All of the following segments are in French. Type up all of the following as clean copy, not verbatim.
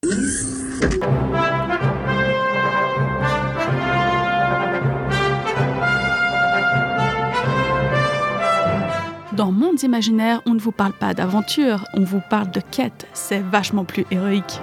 Dans Mondes imaginaires, on ne vous parle pas d'aventure, on vous parle de quête. C'est vachement plus héroïque.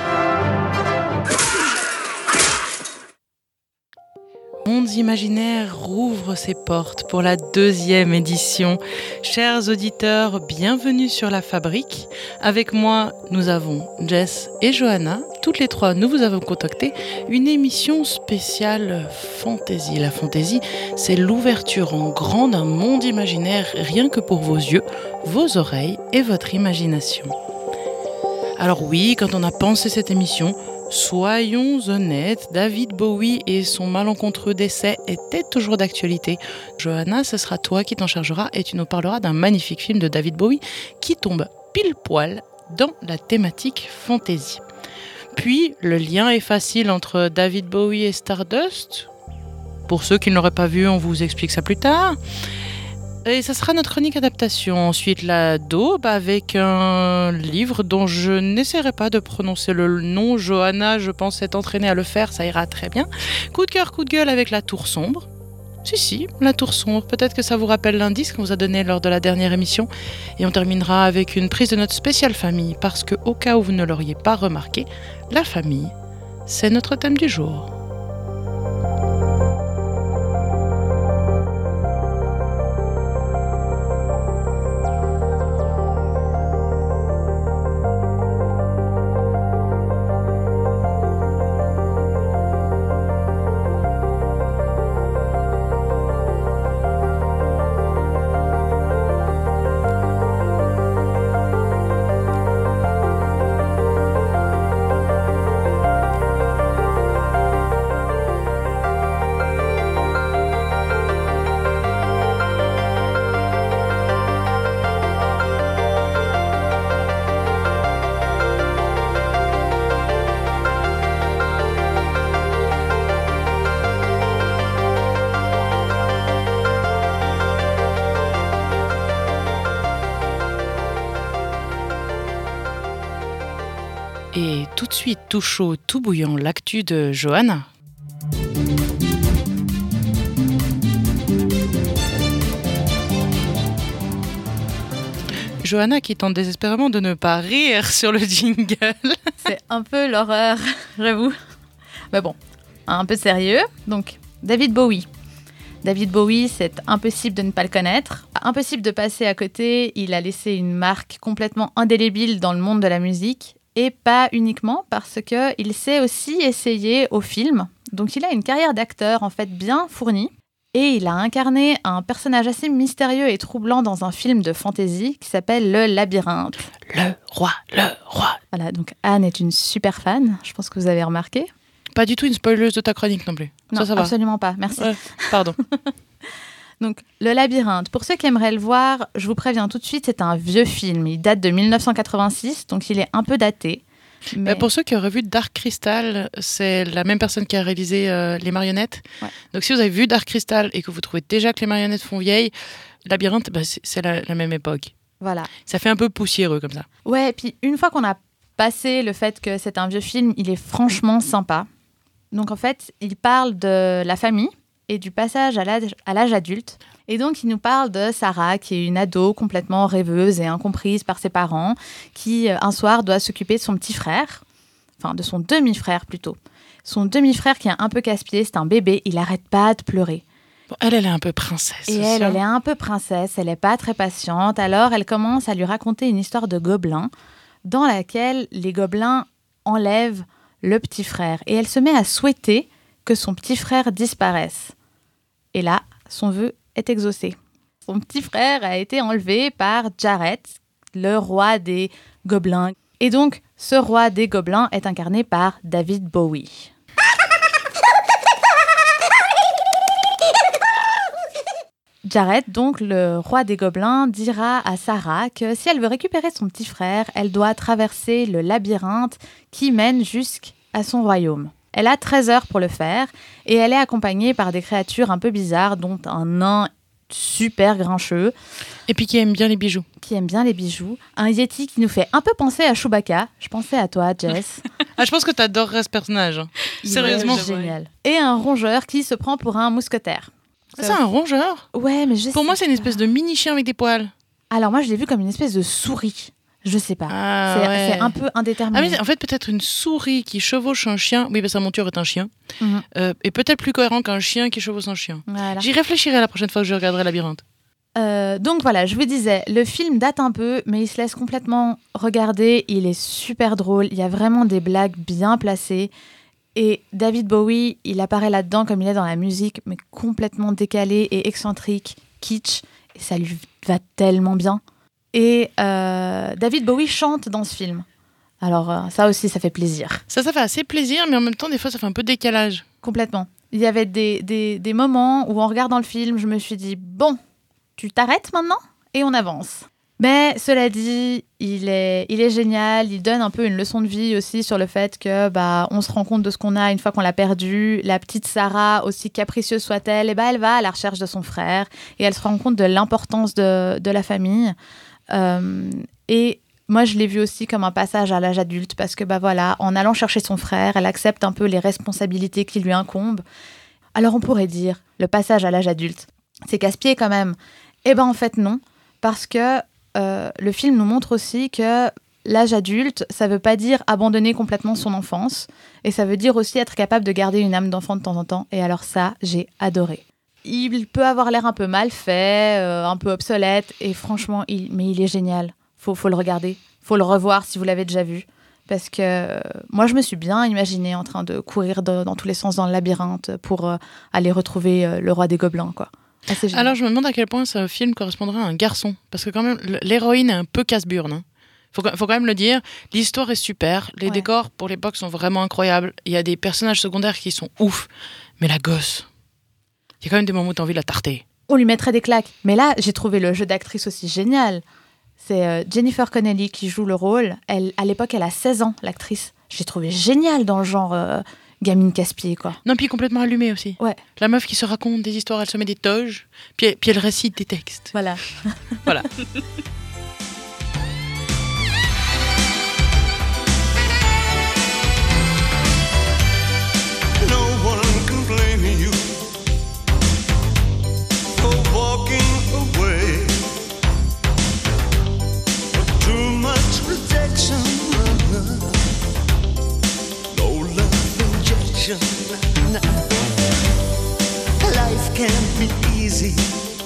Mondes imaginaires rouvre ses portes pour la 2e édition. Chers auditeurs, bienvenue sur La Fabrique. Avec moi, nous avons Jess et Johanna. Toutes les trois, nous vous avons contacté une émission spéciale fantasy. La fantasy, c'est l'ouverture en grand d'un monde imaginaire rien que pour vos yeux, vos oreilles et votre imagination. Alors oui, quand on a pensé cette émission, soyons honnêtes, David Bowie et son malencontreux décès étaient toujours d'actualité. Johanna, ce sera toi qui t'en chargeras et tu nous parleras d'un magnifique film de David Bowie qui tombe pile poil dans la thématique fantasy. Puis, le lien est facile entre David Bowie et Stardust. Pour ceux qui ne l'auraient pas vu, on vous explique ça plus tard. Et ça sera notre chronique adaptation. Ensuite, la daube avec un livre dont je n'essaierai pas de prononcer le nom. Johanna, je pense, s'est entraînée à le faire, ça ira très bien. Coup de cœur, coup de gueule avec la tour sombre. Si, la tour sombre. Peut-être que ça vous rappelle l'indice qu'on vous a donné lors de la dernière émission. Et on terminera avec une prise de note spéciale famille, parce que, au cas où vous ne l'auriez pas remarqué, la famille, c'est notre thème du jour. Et tout de suite, tout chaud, tout bouillant, l'actu de Johanna. Johanna qui tente désespérément de ne pas rire sur le jingle. C'est un peu l'horreur, j'avoue. Mais bon, un peu sérieux. Donc, David Bowie. David Bowie, c'est impossible de ne pas le connaître. Impossible de passer à côté. Il a laissé une marque complètement indélébile dans le monde de la musique. Et pas uniquement parce qu'il s'est aussi essayé au film. Donc il a une carrière d'acteur en fait bien fournie. Et il a incarné un personnage assez mystérieux et troublant dans un film de fantasy qui s'appelle Le Labyrinthe. Le roi. Voilà, donc Anne est une super fan, je pense que vous avez remarqué. Pas du tout une spoileuse de ta chronique non plus. Non, ça va. Absolument pas, merci. Ouais, pardon. Donc, Le Labyrinthe, pour ceux qui aimeraient le voir, je vous préviens tout de suite, c'est un vieux film. Il date de 1986, donc il est un peu daté. Mais... Pour ceux qui auraient vu Dark Crystal, c'est la même personne qui a réalisé Les Marionnettes. Ouais. Donc si vous avez vu Dark Crystal et que vous trouvez déjà que les marionnettes font vieilles, Labyrinthe, c'est la même époque. Voilà. Ça fait un peu poussiéreux comme ça. Ouais, et puis une fois qu'on a passé le fait que c'est un vieux film, il est franchement sympa. Donc en fait, il parle de la famille et du passage à l'âge adulte. Et donc, il nous parle de Sarah, qui est une ado complètement rêveuse et incomprise par ses parents, qui, un soir, doit s'occuper de son petit frère, enfin, de son demi-frère plutôt. Son demi-frère qui est un peu casse-pied, c'est un bébé, il n'arrête pas de pleurer. Bon, elle est un peu princesse. Et elle est un peu princesse, elle n'est pas très patiente. Alors, elle commence à lui raconter une histoire de gobelins, dans laquelle les gobelins enlèvent le petit frère. Et elle se met à souhaiter que son petit frère disparaisse. Et là, son vœu est exaucé. Son petit frère a été enlevé par Jared, le roi des gobelins. Et donc, ce roi des gobelins est incarné par David Bowie. Jared, donc le roi des gobelins, dira à Sarah que si elle veut récupérer son petit frère, elle doit traverser le labyrinthe qui mène jusqu'à son royaume. Elle a 13 heures pour le faire et elle est accompagnée par des créatures un peu bizarres, dont un nain super grincheux. Et puis qui aime bien les bijoux. Un yeti qui nous fait un peu penser à Chewbacca. Je pensais à toi, Jess. Ah, je pense que t'adorerais ce personnage. Sérieusement. Génial. Et un rongeur qui se prend pour un mousquetaire. C'est un rongeur? Ouais, mais Pour moi, c'est une espèce de mini-chien avec des poils. Alors moi, je l'ai vu comme une espèce de souris. Je sais pas. C'est un peu indéterminé. Ah, mais en fait, peut-être une souris qui chevauche un chien. Oui, sa monture est un chien. Et peut-être plus cohérent qu'un chien qui chevauche un chien. Voilà. J'y réfléchirai la prochaine fois que je regarderai Labyrinthe. Donc voilà, je vous disais, le film date un peu, mais il se laisse complètement regarder. Il est super drôle. Il y a vraiment des blagues bien placées. Et David Bowie, il apparaît là-dedans comme il est dans la musique, mais complètement décalé et excentrique, kitsch. Et ça lui va tellement bien. Et David Bowie chante dans ce film. Alors ça aussi, ça fait plaisir. Ça fait assez plaisir, mais en même temps, des fois, ça fait un peu décalage. Complètement. Il y avait des moments où, en regardant le film, je me suis dit, bon, tu t'arrêtes maintenant et on avance. Mais cela dit, il est génial. Il donne un peu une leçon de vie aussi sur le fait que on se rend compte de ce qu'on a une fois qu'on l'a perdu. La petite Sarah, aussi capricieuse soit-elle, elle va à la recherche de son frère et elle se rend compte de l'importance de la famille. Et moi, je l'ai vu aussi comme un passage à l'âge adulte parce que en allant chercher son frère, elle accepte un peu les responsabilités qui lui incombent. Alors on pourrait dire, le passage à l'âge adulte, c'est casse-pied quand même. Eh ben en fait non, parce que le film nous montre aussi que l'âge adulte, ça veut pas dire abandonner complètement son enfance, et ça veut dire aussi être capable de garder une âme d'enfant de temps en temps. Et alors ça, j'ai adoré. Il peut avoir l'air un peu mal fait, un peu obsolète, et franchement, il est génial. Faut le regarder, faut le revoir si vous l'avez déjà vu. Parce que moi, je me suis bien imaginée en train de courir dans tous les sens dans le labyrinthe pour aller retrouver le roi des gobelins, quoi. Alors, je me demande à quel point ce film correspondrait à un garçon. Parce que quand même, l'héroïne est un peu casse-burne. Hein. Faut quand même le dire. L'histoire est super. Les décors, pour l'époque, sont vraiment incroyables. Il y a des personnages secondaires qui sont ouf. Mais la gosse, il y a quand même des moments où t'as envie de la tarter. On lui mettrait des claques. Mais là, j'ai trouvé le jeu d'actrice aussi génial. C'est Jennifer Connelly qui joue le rôle. À l'époque, elle a 16 ans, l'actrice. J'ai trouvé génial dans le genre gamine casse-pied, quoi. Non, puis complètement allumée aussi. Ouais. La meuf qui se raconte des histoires, elle se met des toges, puis elle récite des textes. Voilà. Voilà. Life can't be easy.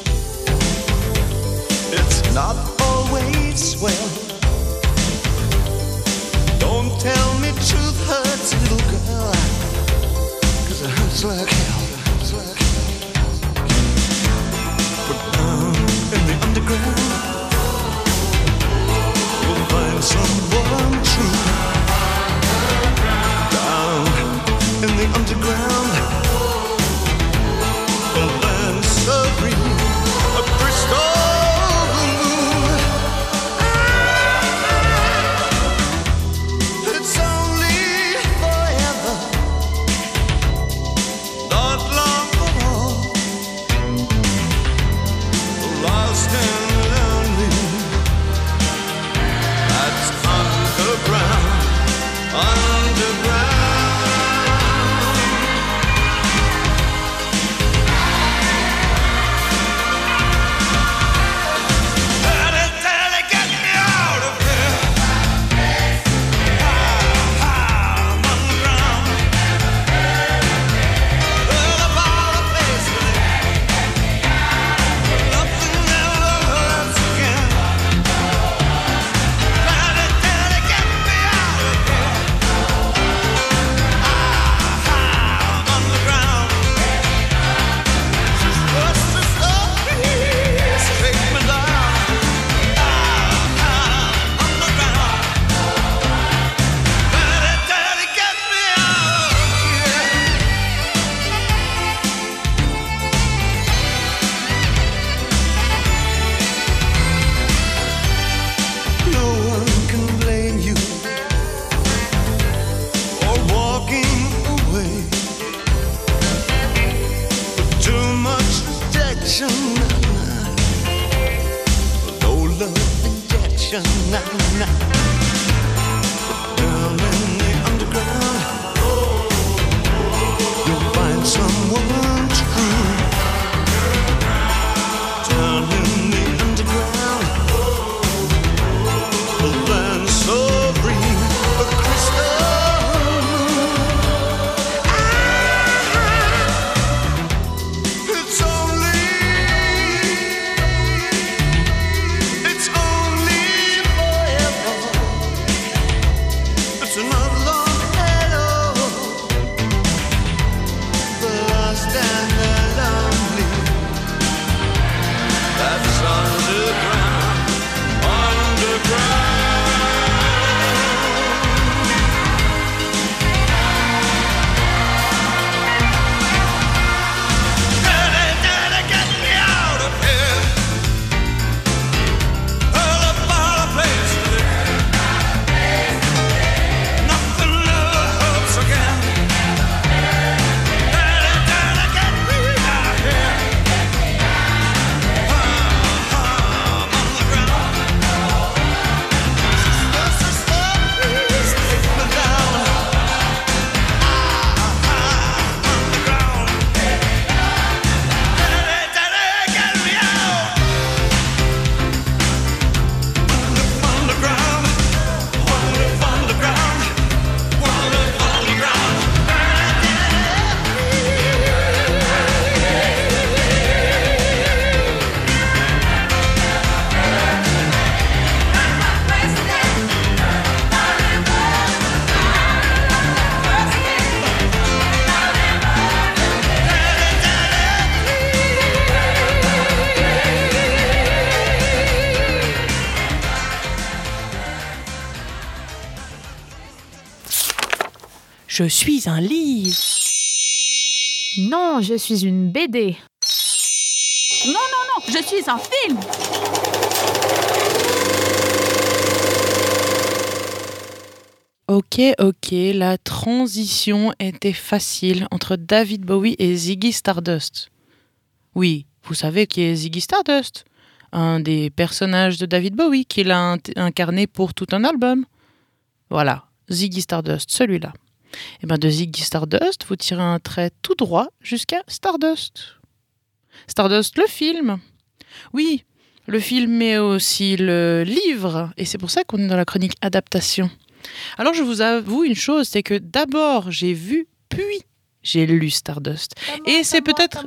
It's not always well. Don't tell me truth hurts, little girl, 'cause it hurts like hell. But down in the underground, you'll find someone true. In the underground, a land serene, a crystal moon. It's only forever, not long at all. Lost and lonely, that's underground, underground. Down in the underground. Je suis un livre. Non, je suis une BD. Non, je suis un film. Ok, la transition était facile entre David Bowie et Ziggy Stardust. Oui, vous savez qui est Ziggy Stardust, un des personnages de David Bowie qu'il a incarné pour tout un album. Voilà, Ziggy Stardust, celui-là. Et bien de Ziggy Stardust, vous tirez un trait tout droit jusqu'à Stardust. Stardust, le film. Oui, le film mais aussi le livre, et c'est pour ça qu'on est dans la chronique adaptation. Alors je vous avoue une chose, c'est que d'abord j'ai vu, puis j'ai lu Stardust. Et c'est peut-être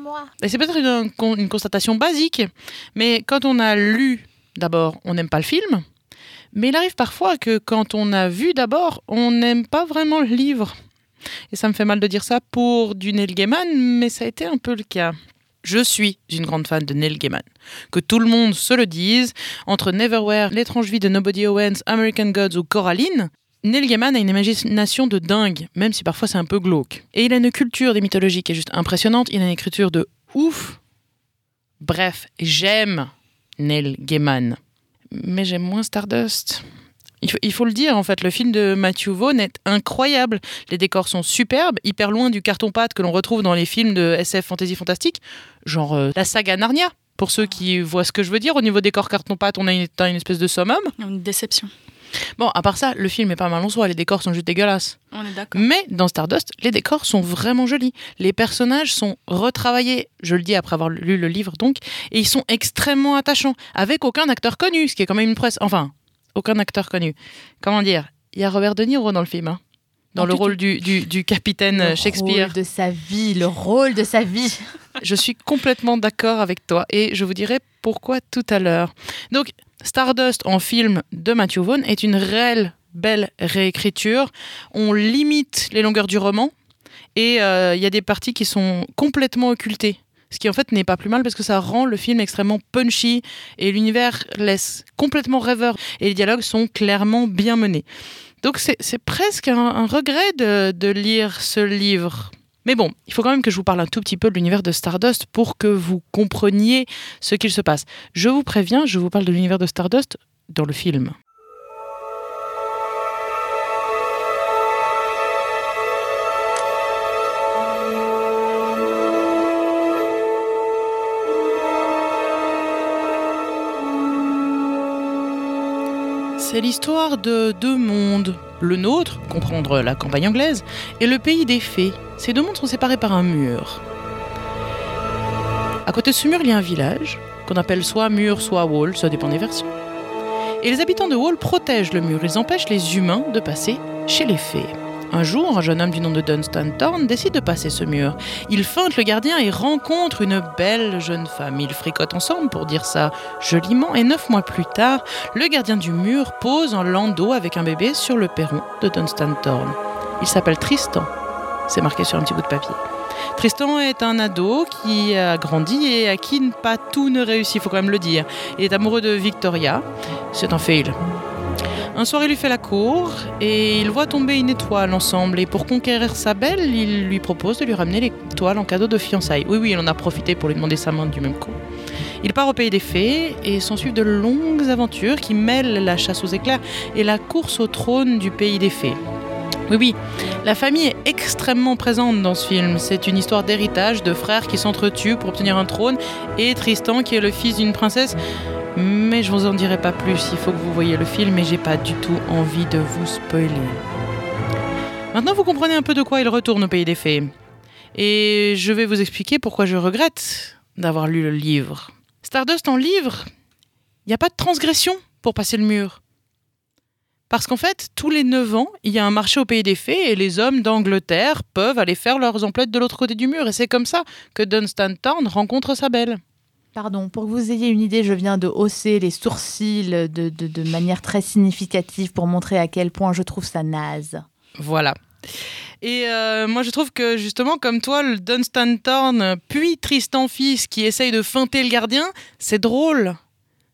une constatation basique, mais quand on a lu d'abord, on n'aime pas le film, mais il arrive parfois que quand on a vu d'abord, on n'aime pas vraiment le livre. Et ça me fait mal de dire ça pour du Neil Gaiman, mais ça a été un peu le cas. Je suis une grande fan de Neil Gaiman. Que tout le monde se le dise, entre Neverwhere, L'étrange vie de Nobody Owens, American Gods ou Coraline, Neil Gaiman a une imagination de dingue, même si parfois c'est un peu glauque. Et il a une culture des mythologies qui est juste impressionnante, il a une écriture de ouf. Bref, j'aime Neil Gaiman. Mais j'aime moins Stardust. Il faut le dire, en fait, le film de Matthew Vaughn est incroyable. Les décors sont superbes, hyper loin du carton-pâte que l'on retrouve dans les films de SF fantasy fantastique, genre la saga Narnia. Pour ceux qui voient ce que je veux dire, au niveau décor carton-pâte, on a une espèce de summum. Une déception. Bon, à part ça, le film est pas mal en soi, les décors sont juste dégueulasses. On est d'accord. Mais dans Stardust, les décors sont vraiment jolis. Les personnages sont retravaillés, je le dis après avoir lu le livre donc, et ils sont extrêmement attachants, avec aucun acteur connu, ce qui est quand même une presse... Enfin, aucun acteur connu. Comment dire ? Il y a Robert De Niro dans le film, hein, dans le rôle du capitaine Shakespeare. Le rôle de sa vie. Je suis complètement d'accord avec toi, et je vous dirai pourquoi tout à l'heure. Donc, Stardust en film de Matthew Vaughn est une réelle belle réécriture. On limite les longueurs du roman et il y a des parties qui sont complètement occultées. Ce qui en fait n'est pas plus mal parce que ça rend le film extrêmement punchy et l'univers laisse complètement rêveur et les dialogues sont clairement bien menés. Donc c'est presque un regret de lire ce livre. Mais bon, il faut quand même que je vous parle un tout petit peu de l'univers de Stardust pour que vous compreniez ce qu'il se passe. Je vous préviens, je vous parle de l'univers de Stardust dans le film. C'est l'histoire de deux mondes. Le nôtre, comprendre la campagne anglaise, et le pays des fées. Ces deux mondes sont séparés par un mur. À côté de ce mur, il y a un village, qu'on appelle soit mur, soit wall, ça dépend des versions. Et les habitants de Wall protègent le mur, ils empêchent les humains de passer chez les fées. Un jour, un jeune homme du nom de Dunstan Thorne décide de passer ce mur. Il feinte le gardien et rencontre une belle jeune femme. Ils fricotent ensemble, pour dire ça joliment, et 9 mois plus tard, le gardien du mur pose un landau avec un bébé sur le perron de Dunstan Thorne. Il s'appelle Tristan. C'est marqué sur un petit bout de papier. Tristan est un ado qui a grandi et à qui pas tout ne réussit, il faut quand même le dire. Il est amoureux de Victoria. C'est un fail. Un soir, il lui fait la cour et ils voient tomber une étoile ensemble. Et pour conquérir sa belle, il lui propose de lui ramener l'étoile en cadeau de fiançailles. Oui, il en a profité pour lui demander sa main du même coup. Il part au pays des fées et s'ensuivent de longues aventures qui mêlent la chasse aux éclairs et la course au trône du pays des fées. Oui, la famille est extrêmement présente dans ce film. C'est une histoire d'héritage, de frères qui s'entretuent pour obtenir un trône et Tristan qui est le fils d'une princesse. Mais je vous en dirai pas plus, il faut que vous voyez le film et j'ai pas du tout envie de vous spoiler. Maintenant vous comprenez un peu de quoi il retourne au pays des fées. Et je vais vous expliquer pourquoi je regrette d'avoir lu le livre. Stardust en livre, il n'y a pas de transgression pour passer le mur. Parce qu'en fait, tous les 9 ans, il y a un marché au pays des fées et les hommes d'Angleterre peuvent aller faire leurs emplettes de l'autre côté du mur. Et c'est comme ça que Dunstan Thorne rencontre sa belle. Pardon, pour que vous ayez une idée, je viens de hausser les sourcils de manière très significative pour montrer à quel point je trouve ça naze. Voilà. Et moi, je trouve que justement, comme toi, le Dunstan Thorne, puis Tristan fils qui essaye de feinter le gardien, c'est drôle.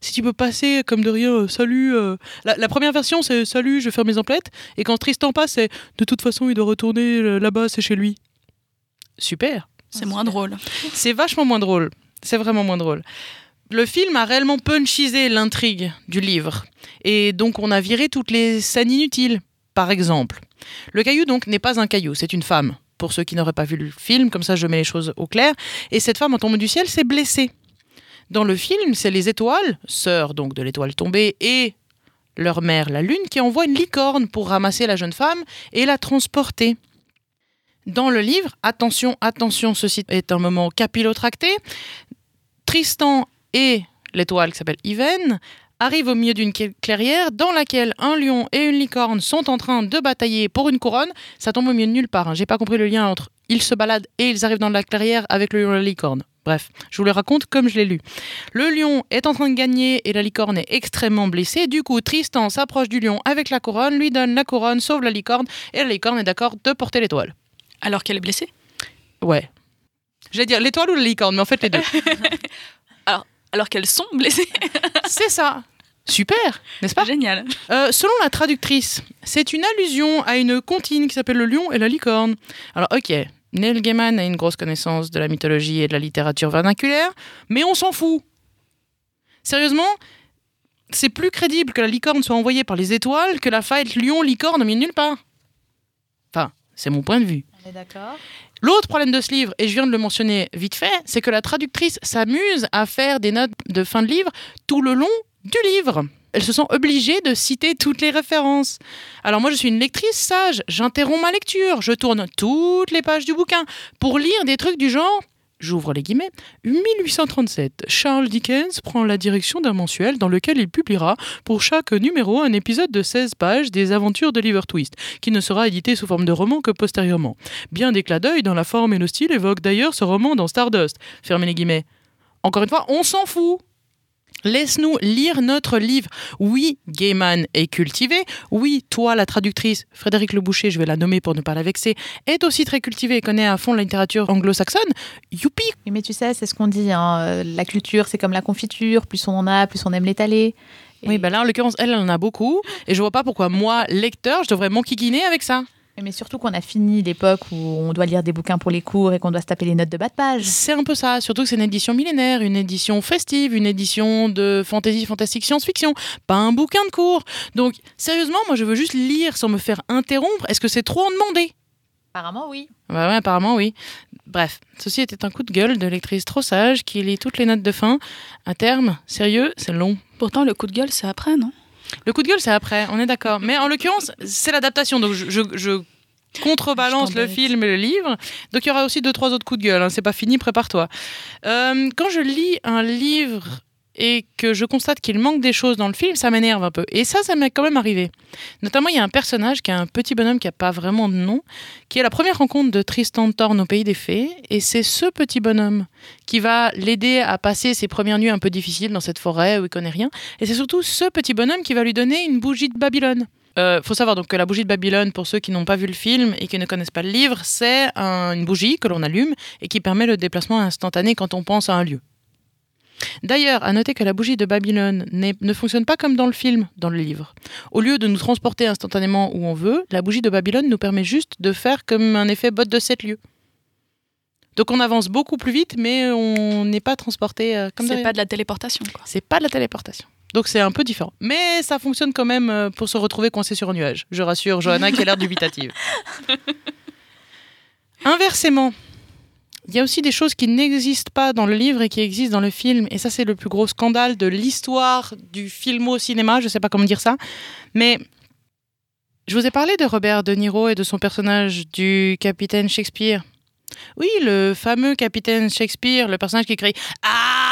Si tu peux passer comme de rien, salut. La première version, c'est salut, je vais faire mes emplettes. Et quand Tristan passe, c'est de toute façon, il doit retourner là-bas, c'est chez lui. Super. C'est moins drôle. C'est vachement moins drôle. C'est vraiment moins drôle. Le film a réellement punchisé l'intrigue du livre. Et donc, on a viré toutes les scènes inutiles. Par exemple, le caillou, donc, n'est pas un caillou, c'est une femme. Pour ceux qui n'auraient pas vu le film, comme ça, je mets les choses au clair. Et cette femme, en tombant du ciel, s'est blessée. Dans le film, c'est les étoiles, sœurs donc de l'étoile tombée, et leur mère, la lune, qui envoient une licorne pour ramasser la jeune femme et la transporter. Dans le livre, attention, ceci est un moment capillotracté, Tristan et l'étoile qui s'appelle Yven arrivent au milieu d'une clairière dans laquelle un lion et une licorne sont en train de batailler pour une couronne. Ça tombe au milieu de nulle part. J'ai pas compris le lien entre ils se baladent et ils arrivent dans la clairière avec le lion et la licorne. Bref, je vous le raconte comme je l'ai lu. Le lion est en train de gagner et la licorne est extrêmement blessée. Du coup, Tristan s'approche du lion avec la couronne, lui donne la couronne, sauve la licorne et la licorne est d'accord de porter l'étoile. Alors qu'elle est blessée ? Ouais. J'allais dire l'étoile ou la licorne, mais en fait les deux. Alors qu'elles sont blessées. C'est ça. Super, n'est-ce pas ? Génial. Selon la traductrice, c'est une allusion à une comptine qui s'appelle Le Lion et la Licorne. Alors ok, Neil Gaiman a une grosse connaissance de la mythologie et de la littérature vernaculaire, mais on s'en fout. Sérieusement, c'est plus crédible que la licorne soit envoyée par les étoiles que la fight lion-licorne au milieu de nulle part. Enfin, c'est mon point de vue. On est d'accord. L'autre problème de ce livre, et je viens de le mentionner vite fait, c'est que la traductrice s'amuse à faire des notes de fin de livre tout le long du livre. Elles se sont obligées de citer toutes les références. Alors moi, je suis une lectrice sage, j'interromps ma lecture, je tourne toutes les pages du bouquin pour lire des trucs du genre... J'ouvre les guillemets. 1837, Charles Dickens prend la direction d'un mensuel dans lequel il publiera pour chaque numéro un épisode de 16 pages des aventures d'Oliver Twist, qui ne sera édité sous forme de roman que postérieurement. Bien des clins d'œil dans la forme et le style évoquent d'ailleurs ce roman dans Stardust. Fermez les guillemets. Encore une fois, on s'en fout. Laisse-nous lire notre livre. Oui, Gaiman est cultivé. Oui, toi, la traductrice, Frédéric Leboucher, je vais la nommer pour ne pas la vexer, est aussi très cultivée et connaît à fond la littérature anglo-saxonne. Youpi! Oui, mais tu sais, c'est ce qu'on dit. La culture, c'est comme la confiture. Plus on en a, plus on aime l'étaler. Et... Oui, là, en l'occurrence, elle en a beaucoup. Et je vois pas pourquoi, moi, lecteur, je devrais m'enquiquiner avec ça. Mais surtout qu'on a fini l'époque où on doit lire des bouquins pour les cours et qu'on doit se taper les notes de bas de page. C'est un peu ça, surtout que c'est une édition millénaire, une édition festive, une édition de fantasy, fantastique, science-fiction, pas un bouquin de cours. Donc, sérieusement, moi je veux juste lire sans me faire interrompre. Est-ce que c'est trop en demander ? Apparemment, oui. Bah ouais, apparemment, oui. Bref, ceci était un coup de gueule de lectrice trop sage qui lit toutes les notes de fin. À terme, sérieux, c'est long. Pourtant, le coup de gueule, c'est après, non ? Le coup de gueule, c'est après, on est d'accord. Mais en l'occurrence, c'est l'adaptation. Donc, je contrebalance le film et le livre. Donc, il y aura aussi 2-3 autres coups de gueule. Hein. C'est pas fini, prépare-toi. Quand je lis un livre et que je constate qu'il manque des choses dans le film, ça m'énerve un peu. Et ça m'est quand même arrivé. Notamment, il y a un personnage qui est un petit bonhomme qui n'a pas vraiment de nom, qui est la première rencontre de Tristan Thorn au Pays des Fées. Et c'est ce petit bonhomme qui va l'aider à passer ses premières nuits un peu difficiles dans cette forêt où il connaît rien. Et c'est surtout ce petit bonhomme qui va lui donner une bougie de Babylone. Faut savoir donc que la bougie de Babylone, pour ceux qui n'ont pas vu le film et qui ne connaissent pas le livre, c'est une bougie que l'on allume et qui permet le déplacement instantané quand on pense à un lieu. D'ailleurs, à noter que la bougie de Babylone ne fonctionne pas comme dans le film, dans le livre. Au lieu de nous transporter instantanément où on veut, la bougie de Babylone nous permet juste de faire comme un effet botte de 7 lieux. Donc on avance beaucoup plus vite, mais on n'est pas transporté comme c'est pas de la téléportation, quoi. C'est pas de la téléportation. Donc c'est un peu différent. Mais ça fonctionne quand même pour se retrouver coincé sur un nuage. Je rassure Johanna qui a l'air dubitative. Inversement, il y a aussi des choses qui n'existent pas dans le livre et qui existent dans le film. Et ça, c'est le plus gros scandale de l'histoire du film au cinéma. Je ne sais pas comment dire ça. Mais je vous ai parlé de Robert De Niro et de son personnage du capitaine Shakespeare. Oui, le fameux capitaine Shakespeare, le personnage qui crie « Ah !»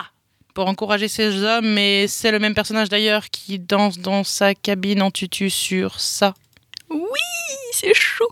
pour encourager ses hommes. Mais c'est le même personnage d'ailleurs qui danse dans sa cabine en tutu sur ça. Oui, c'est chaud.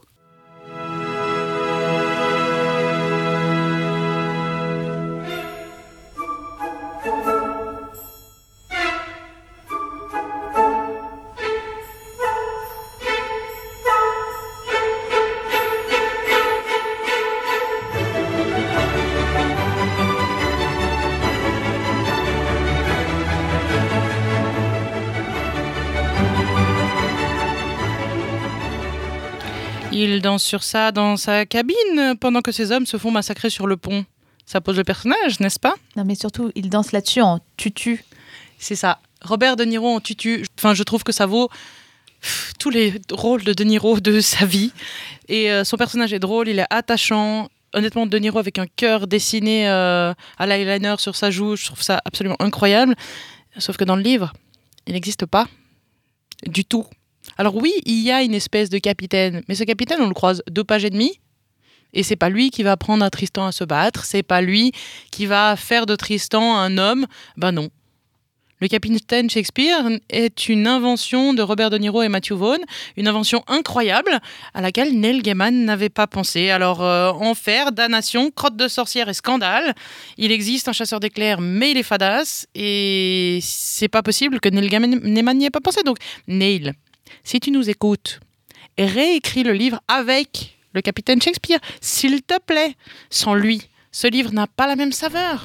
il danse sur ça dans sa cabine pendant que ses hommes se font massacrer sur le pont. Ça pose le personnage, n'est-ce pas ? Non, mais surtout, il danse là-dessus en tutu. C'est ça. Robert De Niro en tutu. Enfin, je trouve que ça vaut tous les rôles de Niro de sa vie. Et son personnage est drôle, il est attachant. Honnêtement, De Niro avec un cœur dessiné à l'eyeliner sur sa joue, je trouve ça absolument incroyable. Sauf que dans le livre, il n'existe pas du tout. Alors oui, il y a une espèce de capitaine, mais ce capitaine, on le croise 2 pages et demie. Et c'est pas lui qui va apprendre à Tristan à se battre, c'est pas lui qui va faire de Tristan un homme. Ben non. Le capitaine Shakespeare est une invention de Robert De Niro et Matthew Vaughn, une invention incroyable à laquelle Neil Gaiman n'avait pas pensé. Alors, enfer, damnation, crotte de sorcière et scandale. Il existe un chasseur d'éclairs, mais il est fadasse. Et c'est pas possible que Neil Gaiman n'y ait pas pensé. Donc, Neil, si tu nous écoutes, réécris le livre avec le capitaine Shakespeare, s'il te plaît. Sans lui, ce livre n'a pas la même saveur.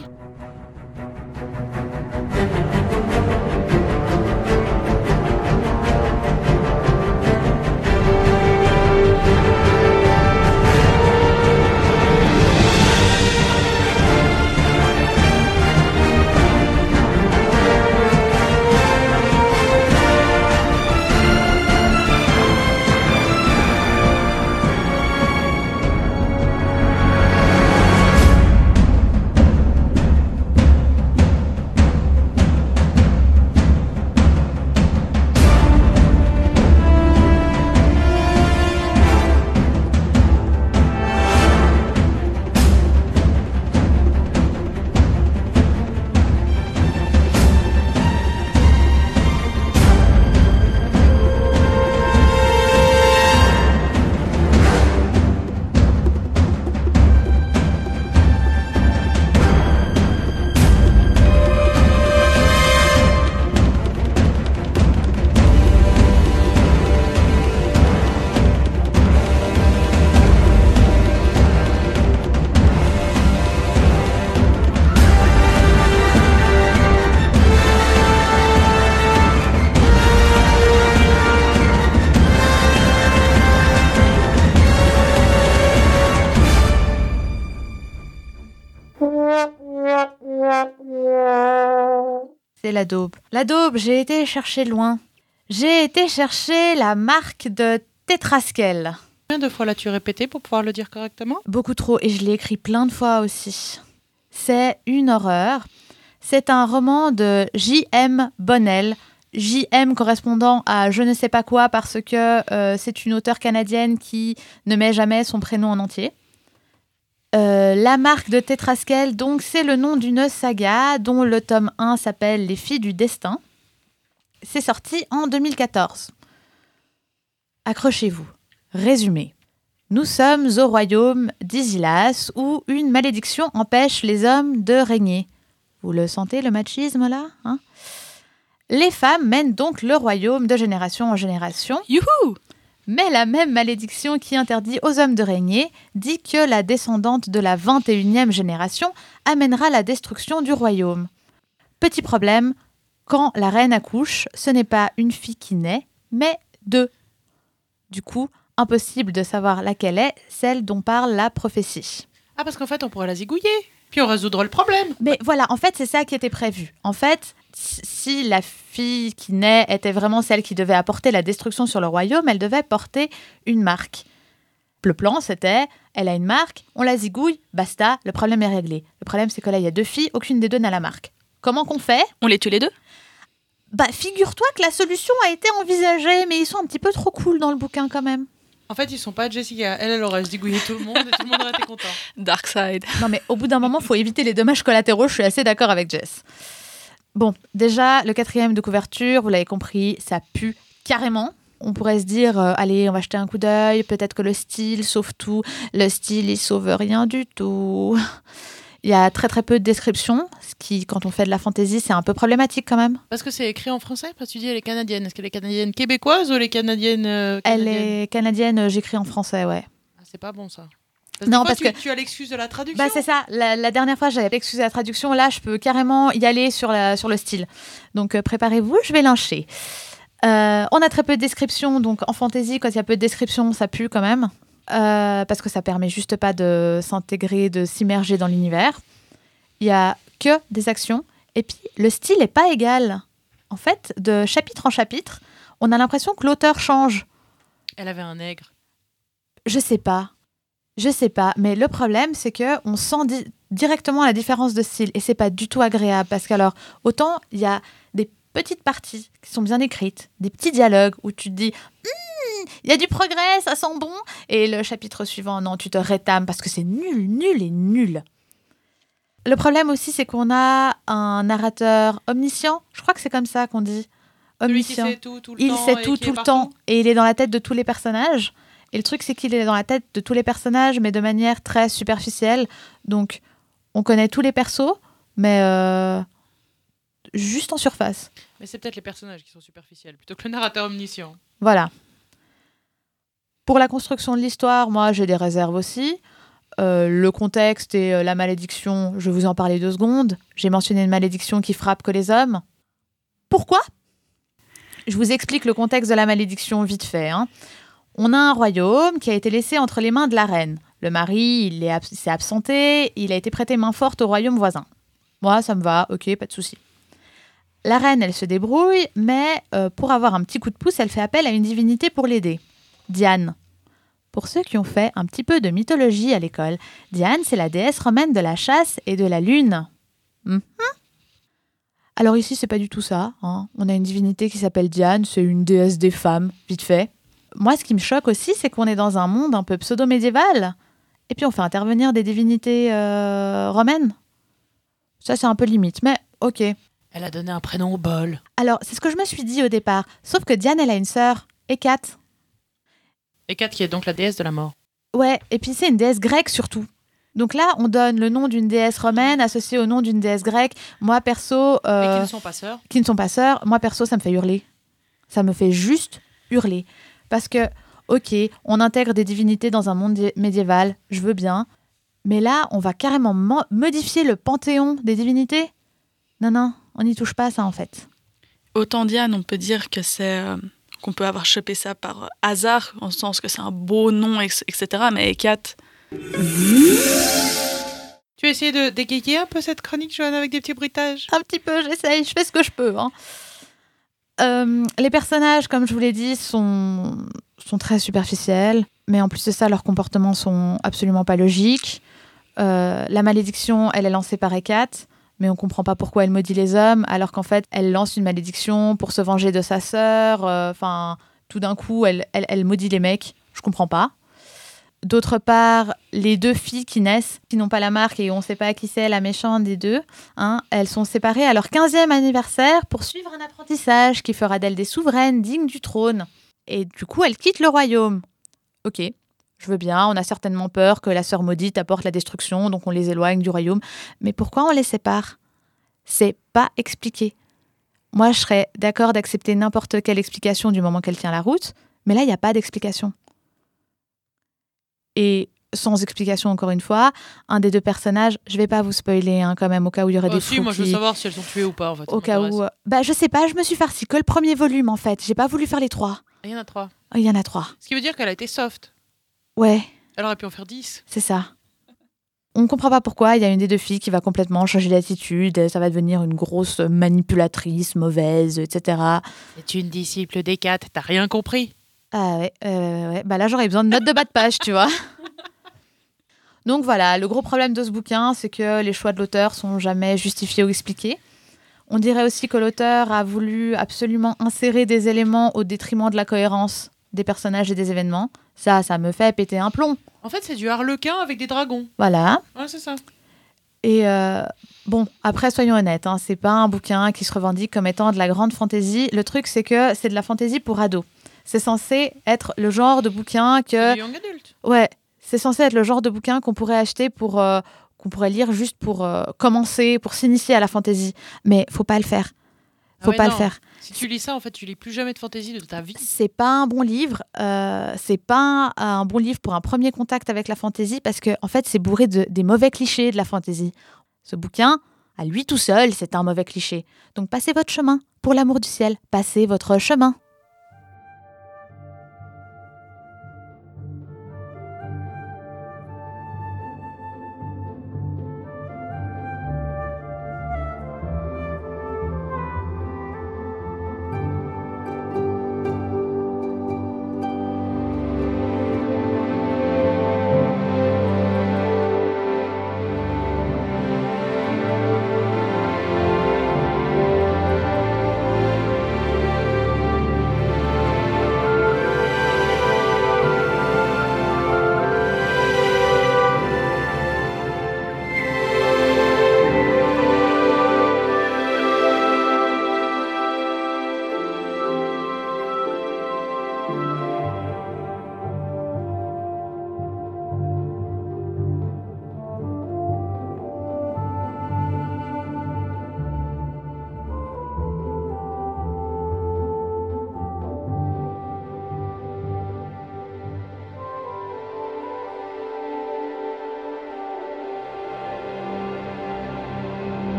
C'est la daube. La daube, j'ai été chercher loin. J'ai été chercher la marque de Tetraskel. Combien de fois l'as-tu répété pour pouvoir le dire correctement ? Beaucoup trop, et je l'ai écrit plein de fois aussi. C'est une horreur. C'est un roman de J.M. Bonnell. J.M. correspondant à je ne sais pas quoi parce que c'est une auteure canadienne qui ne met jamais son prénom en entier. La marque de Tetraskel, donc, c'est le nom d'une saga dont le tome 1 s'appelle Les Filles du Destin. C'est sorti en 2014. Accrochez-vous. Résumé. Nous sommes au royaume d'Isilas où une malédiction empêche les hommes de régner. Vous le sentez, le machisme, là, hein ? Les femmes mènent donc le royaume de génération en génération. Youhou! Mais la même malédiction qui interdit aux hommes de régner dit que la descendante de la 21e génération amènera la destruction du royaume. Petit problème, quand la reine accouche, ce n'est pas une fille qui naît, mais 2. Du coup, impossible de savoir laquelle est celle dont parle la prophétie. Ah, parce qu'en fait, on pourrait la zigouiller, puis on résoudra le problème. Mais voilà, en fait, c'est ça qui était prévu. En fait, si la fille qui naît était vraiment celle qui devait apporter la destruction sur le royaume, elle devait porter une marque. Le plan, c'était, elle a une marque, on la zigouille, basta, le problème est réglé. Le problème, c'est que là, il y a 2 filles, aucune des 2 n'a la marque. Comment qu'on fait ? On les tue les 2 ? Bah, figure-toi que la solution a été envisagée, mais ils sont un petit peu trop cool dans le bouquin quand même. En fait, ils sont pas Jessica. Elle aurait zigouillé tout le monde et tout le monde aurait été content. Dark side. Non, mais au bout d'un moment, il faut éviter les dommages collatéraux, je suis assez d'accord avec Jess. Bon, déjà, le 4e de couverture, vous l'avez compris, ça pue carrément. On pourrait se dire, allez, on va jeter un coup d'œil, peut-être que le style sauve tout. Le style, il sauve rien du tout. Il y a très très peu de descriptions, ce qui, quand on fait de la fantasy, c'est un peu problématique quand même. Parce que c'est écrit en français, parce que tu dis elle est canadienne. Est-ce qu'elle est canadienne québécoise ou elle est canadienne Elle est canadienne, j'écris en français, ouais. Ah, c'est pas bon ça. Non, parce que tu as l'excuse de la traduction. Bah c'est ça, la dernière fois j'avais l'excuse de la traduction, là je peux carrément y aller sur le style. Donc préparez-vous, je vais lyncher. On a très peu de descriptions, donc en fantasy, quand il y a peu de descriptions, ça pue quand même. parce que ça permet juste pas de s'intégrer, de s'immerger dans l'univers. Il y a que des actions. Et puis, le style n'est pas égal. En fait, de chapitre en chapitre, on a l'impression que l'auteur change. Elle avait un nègre. Je sais pas. Mais le problème, c'est qu'on sent directement la différence de style. Et c'est pas du tout agréable. Parce qu'alors, autant il y a des petites parties qui sont bien écrites, des petits dialogues où tu te dis il y a du progrès, ça sent bon. Et le chapitre suivant, non, tu te rétames parce que c'est nul. Le problème aussi, c'est qu'on a un narrateur omniscient. Je crois que c'est comme ça qu'on dit. Omniscient. Celui qui sait tout le temps. Il sait tout le temps. Et il est dans la tête de tous les personnages. Et le truc, c'est qu'il est dans la tête de tous les personnages, mais de manière très superficielle. Donc, on connaît tous les persos, mais juste en surface. Mais c'est peut-être les personnages qui sont superficiels, plutôt que le narrateur omniscient. Voilà. Pour la construction de l'histoire, moi, j'ai des réserves aussi. Le contexte et la malédiction, je vais vous en parler 2 secondes. J'ai mentionné une malédiction qui frappe que les hommes. Pourquoi ? Je vous explique le contexte de la malédiction vite fait. On a un royaume qui a été laissé entre les mains de la reine. Le mari, il s'est absenté, il a été prêté main forte au royaume voisin. Moi, ça me va, ok, pas de souci. La reine, elle se débrouille, mais pour avoir un petit coup de pouce, elle fait appel à une divinité pour l'aider. Diane. Pour ceux qui ont fait un petit peu de mythologie à l'école, Diane, c'est la déesse romaine de la chasse et de la lune. Alors ici, c'est pas du tout ça. On a une divinité qui s'appelle Diane, c'est une déesse des femmes, vite fait. Moi, ce qui me choque aussi, c'est qu'on est dans un monde un peu pseudo-médiéval. Et puis, on fait intervenir des divinités romaines. Ça, c'est un peu limite, mais ok. Elle a donné un prénom au bol. Alors, c'est ce que je me suis dit au départ. Sauf que Diane, elle a une sœur, Hécate. Hécate, qui est donc la déesse de la mort. Ouais, et puis c'est une déesse grecque surtout. Donc là, on donne le nom d'une déesse romaine associé au nom d'une déesse grecque. Moi, perso... Et qui ne sont pas sœurs. Qui ne sont pas sœurs. Moi, perso, ça me fait hurler. Ça me fait juste hurler. Parce que, ok, on intègre des divinités dans un monde médiéval, je veux bien. Mais là, on va carrément modifier le panthéon des divinités. Non, on n'y touche pas à ça, en fait. Autant Diane, on peut dire que c'est... qu'on peut avoir chopé ça par hasard, en ce sens que c'est un beau nom, etc. Mais Hécate... Tu as essayé de dégayer un peu cette chronique, Joanne, avec des petits bruitages ? Un petit peu, j'essaye, je fais ce que je peux. Les personnages, comme je vous l'ai dit, sont très superficiels. Mais en plus de ça, leurs comportements sont absolument pas logiques. La malédiction, elle est lancée par Hécate. Mais on comprend pas pourquoi elle maudit les hommes, alors qu'en fait, elle lance une malédiction pour se venger de sa sœur. Tout d'un coup, elle maudit les mecs. Je comprends pas. D'autre part, les 2 filles qui naissent, qui n'ont pas la marque et on ne sait pas qui c'est la méchante des 2, elles sont séparées à leur 15e anniversaire pour suivre un apprentissage qui fera d'elles des souveraines dignes du trône. Et du coup, elles quittent le royaume. Ok, je veux bien, on a certainement peur que la sœur maudite apporte la destruction, donc on les éloigne du royaume. Mais pourquoi on les sépare ? C'est pas expliqué. Moi, je serais d'accord d'accepter n'importe quelle explication du moment qu'elle tient la route, mais là, il n'y a pas d'explication. Et sans explication, encore une fois, un des 2 personnages, je vais pas vous spoiler quand même, au cas où il y aurait des fous moi je veux savoir si elles sont tuées ou pas, en fait. Au cas où... je sais pas, je me suis farci que le premier volume, en fait. J'ai pas voulu faire les 3. Il y en a 3. Il y en a 3. Ce qui veut dire qu'elle a été soft. Ouais. Elle aurait pu en faire 10. C'est ça. On comprend pas pourquoi, il y a une des 2 filles qui va complètement changer d'attitude, ça va devenir une grosse manipulatrice, mauvaise, etc. C'est une disciple d'Hécate, t'as rien compris. Ah ouais. Là, j'aurais besoin de notes de bas de page, tu vois. Donc voilà, le gros problème de ce bouquin, c'est que les choix de l'auteur sont jamais justifiés ou expliqués. On dirait aussi que l'auteur a voulu absolument insérer des éléments au détriment de la cohérence des personnages et des événements. Ça me fait péter un plomb. En fait, c'est du Harlequin avec des dragons. Voilà. Ouais, c'est ça. Et après, soyons honnêtes, c'est pas un bouquin qui se revendique comme étant de la grande fantaisie. Le truc, c'est que c'est de la fantaisie pour ados. C'est censé être le genre de bouquin que... Du young adult. Ouais, c'est censé être le genre de bouquin qu'on pourrait acheter pour... qu'on pourrait lire juste pour commencer, pour s'initier à la fantaisie. Mais faut pas le faire. Faut pas le faire. Si tu lis ça, en fait, tu lis plus jamais de fantaisie de ta vie. C'est pas un bon livre. C'est pas un bon livre pour un premier contact avec la fantaisie parce que, en fait, c'est bourré des mauvais clichés de la fantaisie. Ce bouquin, à lui tout seul, c'est un mauvais cliché. Donc, passez votre chemin. Pour l'amour du ciel, passez votre chemin.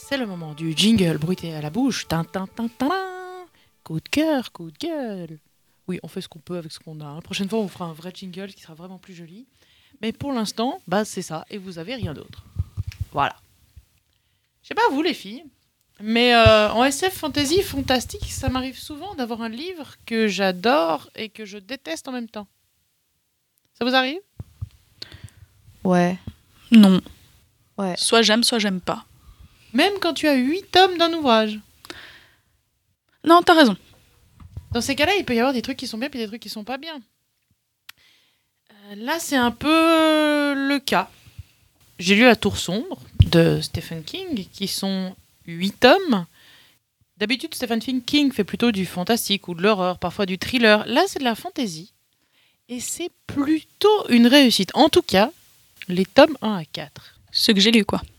C'est le moment du jingle bruité à la bouche. Tin, tin, tin, tin. Coup de cœur, coup de gueule. Oui, on fait ce qu'on peut avec ce qu'on a. La prochaine fois, on fera un vrai jingle qui sera vraiment plus joli. Mais pour l'instant, c'est ça. Et vous avez rien d'autre. Voilà. Je sais pas vous les filles, mais en SF fantasy fantastique, ça m'arrive souvent d'avoir un livre que j'adore et que je déteste en même temps. Ça vous arrive ? Ouais. Non. Ouais. Soit j'aime pas. Même quand tu as 8 tomes d'un ouvrage. Non, t'as raison. Dans ces cas-là, il peut y avoir des trucs qui sont bien et des trucs qui sont pas bien. Là, c'est un peu le cas. J'ai lu La Tour sombre de Stephen King, qui sont 8 tomes. D'habitude, Stephen King fait plutôt du fantastique ou de l'horreur, parfois du thriller. Là, c'est de la fantasy. Et c'est plutôt une réussite. En tout cas, les tomes 1 à 4. Ce que j'ai lu, quoi.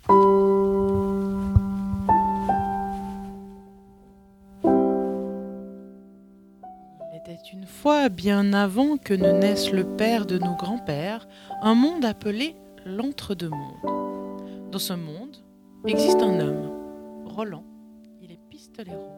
Il était une fois, bien avant que ne naisse le père de nos grands-pères, un monde appelé l'entre-deux-mondes. Dans ce monde existe un homme, Roland. Il est pistolero.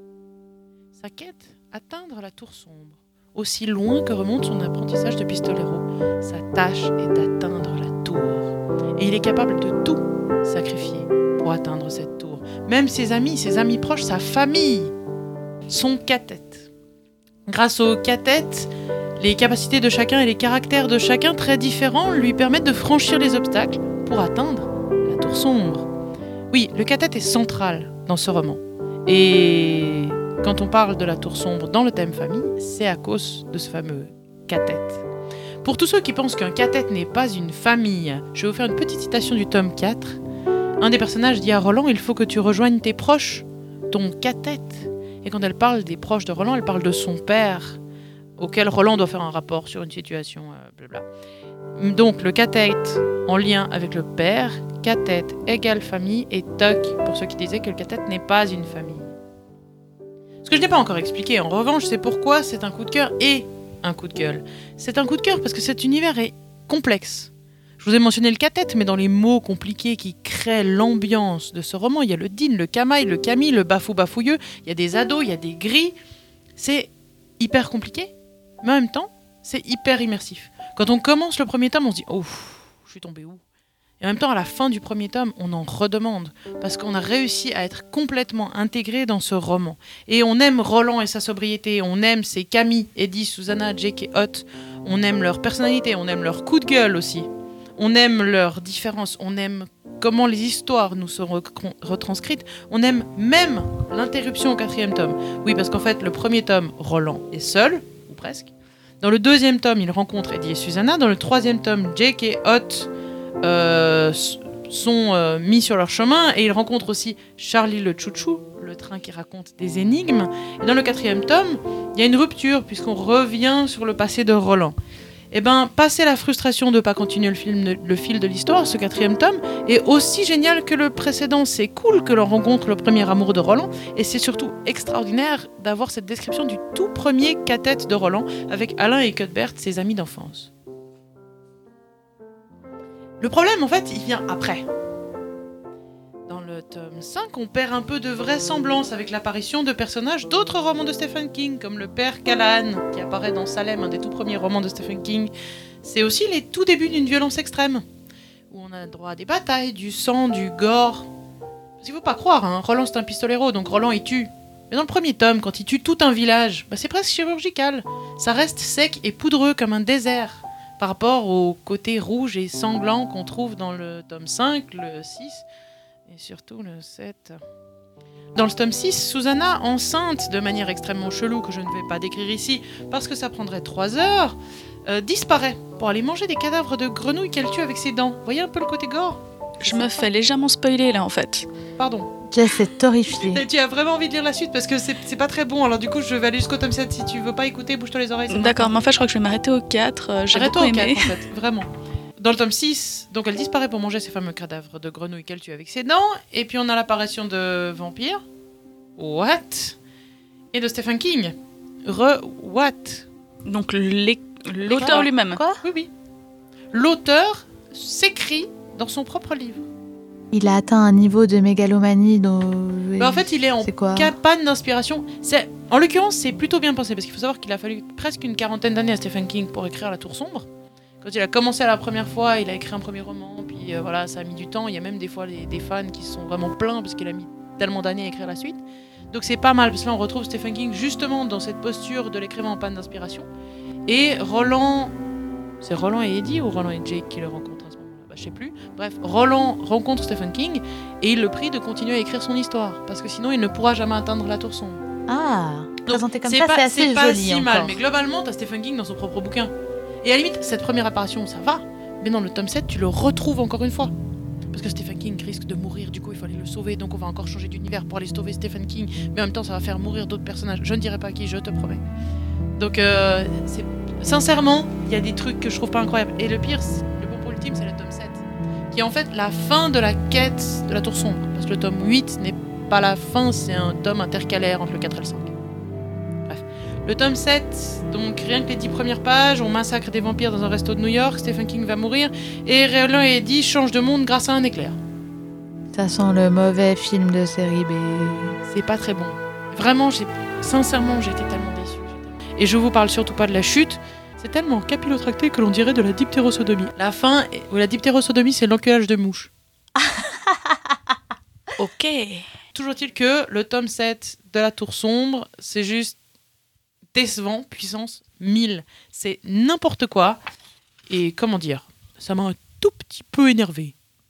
Sa quête, atteindre la tour sombre. Aussi loin que remonte son apprentissage de pistolero, sa tâche est d'atteindre la tour. Et il est capable de tout sacrifier pour atteindre cette tour. Même ses amis proches, sa famille sont cathètes. Grâce aux cathètes, les capacités de chacun et les caractères de chacun très différents lui permettent de franchir les obstacles pour atteindre la tour sombre. Oui, le cathète est central dans ce roman. Et quand on parle de la tour sombre dans le thème famille, c'est à cause de ce fameux cathète. Pour tous ceux qui pensent qu'un cathète n'est pas une famille, je vais vous faire une petite citation du tome 4. Un des personnages dit à Roland « Il faut que tu rejoignes tes proches, ton cathète ». Et quand elle parle des proches de Roland, elle parle de son père, auquel Roland doit faire un rapport sur une situation, blabla. Donc le cathète en lien avec le père, cathète égale famille, et toc pour ceux qui disaient que le cathète n'est pas une famille. Ce que je n'ai pas encore expliqué, en revanche, c'est pourquoi c'est un coup de cœur et un coup de gueule. C'est un coup de cœur parce que cet univers est complexe. Je vous ai mentionné le cathète, mais dans les mots compliqués qui créent l'ambiance de ce roman, il y a le din, le camail, le camille, le bafou-bafouilleux, il y a des ados, il y a des gris. C'est hyper compliqué, mais en même temps, c'est hyper immersif. Quand on commence le premier tome, on se dit « Oh, je suis tombé où ?» Et en même temps, à la fin du premier tome, on en redemande, parce qu'on a réussi à être complètement intégré dans ce roman. Et on aime Roland et sa sobriété, on aime ses Camille, Eddie, Susanna, Jake et Hot, on aime leur personnalité, on aime leur coup de gueule aussi. On aime leurs différences, on aime comment les histoires nous sont retranscrites, on aime même l'interruption au 4e tome. Oui, parce qu'en fait, le premier tome, Roland est seul, ou presque. Dans le 2e tome, il rencontre Eddie et Susanna. Dans le 3e tome, Jake et Hot sont mis sur leur chemin, et il rencontre aussi Charlie le chouchou, le train qui raconte des énigmes. Et dans le 4e tome, il y a une rupture, puisqu'on revient sur le passé de Roland. Eh bien, passer la frustration de ne pas continuer le fil de l'histoire, ce 4e tome est aussi génial que le précédent. C'est cool que l'on rencontre le premier amour de Roland, et c'est surtout extraordinaire d'avoir cette description du tout premier cathète de Roland avec Alain et Cuthbert, ses amis d'enfance. Le problème, en fait, il vient après. Dans le tome 5, on perd un peu de vraisemblance avec l'apparition de personnages d'autres romans de Stephen King, comme le père Callahan, qui apparaît dans Salem, un des tout premiers romans de Stephen King. C'est aussi les tout débuts d'une violence extrême, où on a droit à des batailles, du sang, du gore. Parce qu'il ne faut pas croire, hein, Roland c'est un pistolero, donc Roland il tue. Mais dans le premier tome, quand il tue tout un village, c'est presque chirurgical. Ça reste sec et poudreux comme un désert, par rapport au côté rouge et sanglant qu'on trouve dans le tome 5, le 6... et surtout le 7. Dans le tome 6, Susanna, enceinte de manière extrêmement chelou, que je ne vais pas décrire ici, parce que ça prendrait 3 heures, disparaît pour aller manger des cadavres de grenouilles qu'elle tue avec ses dents. Vous voyez un peu le côté gore ? Je me fais légèrement spoiler là en fait. Pardon. Jess est horrifiée. Tu as vraiment envie de lire la suite parce que c'est pas très bon, alors du coup je vais aller jusqu'au tome 7. Si tu veux pas écouter, bouge-toi les oreilles. D'accord, mais en fait je crois que je vais m'arrêter au 4. J'ai beaucoup aimé. Arrête-toi au 4 en fait, vraiment. Dans le tome 6, donc elle disparaît pour manger ces fameux cadavres de grenouilles qu'elle tue avec ses dents. Et puis on a l'apparition de vampires. What ? Et de Stephen King. What ? Donc l'auteur lui-même. Quoi ? Oui. L'auteur s'écrit dans son propre livre. Il a atteint un niveau de mégalomanie dont... En fait, il est en C'est quoi panne d'inspiration. En l'occurrence, c'est plutôt bien pensé, parce qu'il faut savoir qu'il a fallu presque une quarantaine d'années à Stephen King pour écrire La Tour Sombre. Quand il a commencé la première fois, il a écrit un premier roman, puis voilà, ça a mis du temps. Il y a même des fois des fans qui sont vraiment pleins, parce qu'il a mis tellement d'années à écrire la suite. Donc c'est pas mal, parce que là, on retrouve Stephen King justement dans cette posture de l'écrivain en panne d'inspiration. Et Roland... C'est Roland et Eddie ou Roland et Jake qui le rencontrent à ce moment-là, je sais plus. Bref, Roland rencontre Stephen King et il le prie de continuer à écrire son histoire parce que sinon il ne pourra jamais atteindre La Tour Sombre. Ah, présenté comme c'est ça, pas, c'est assez c'est pas joli si encore. mal, mais globalement t'as Stephen King dans son propre bouquin. Et à la limite, cette première apparition, ça va, mais dans le tome 7, tu le retrouves encore une fois. Parce que Stephen King risque de mourir, du coup il fallait le sauver, donc on va encore changer d'univers pour aller sauver Stephen King, mais en même temps ça va faire mourir d'autres personnages. Je ne dirai pas qui, je te promets. Donc sincèrement, il y a des trucs que je trouve pas incroyables. Et le pire, le bon pour ultime, c'est le tome 7, qui est en fait la fin de la quête de la Tour Sombre. Parce que le tome 8 n'est pas la fin, c'est un tome intercalaire entre le 4 et le 5. Bref. Le tome 7, donc rien que les 10 premières pages, on massacre des vampires dans un resto de New York, Stephen King va mourir, et Roland et Eddie changent de monde grâce à un éclair. Ça sent le mauvais film de série B. C'est pas très bon. Vraiment, sincèrement, j'ai été tellement déçue. Et je vous parle surtout pas de la chute. C'est tellement capillotracté que l'on dirait de la diptérosodomie. La fin, ou la diptérosodomie, c'est l'enculage de mouches. Ok. Toujours est-il que le tome 7 de La Tour Sombre, c'est juste décevant, puissance 1000. C'est n'importe quoi. Et comment dire, ça m'a un tout petit peu énervé.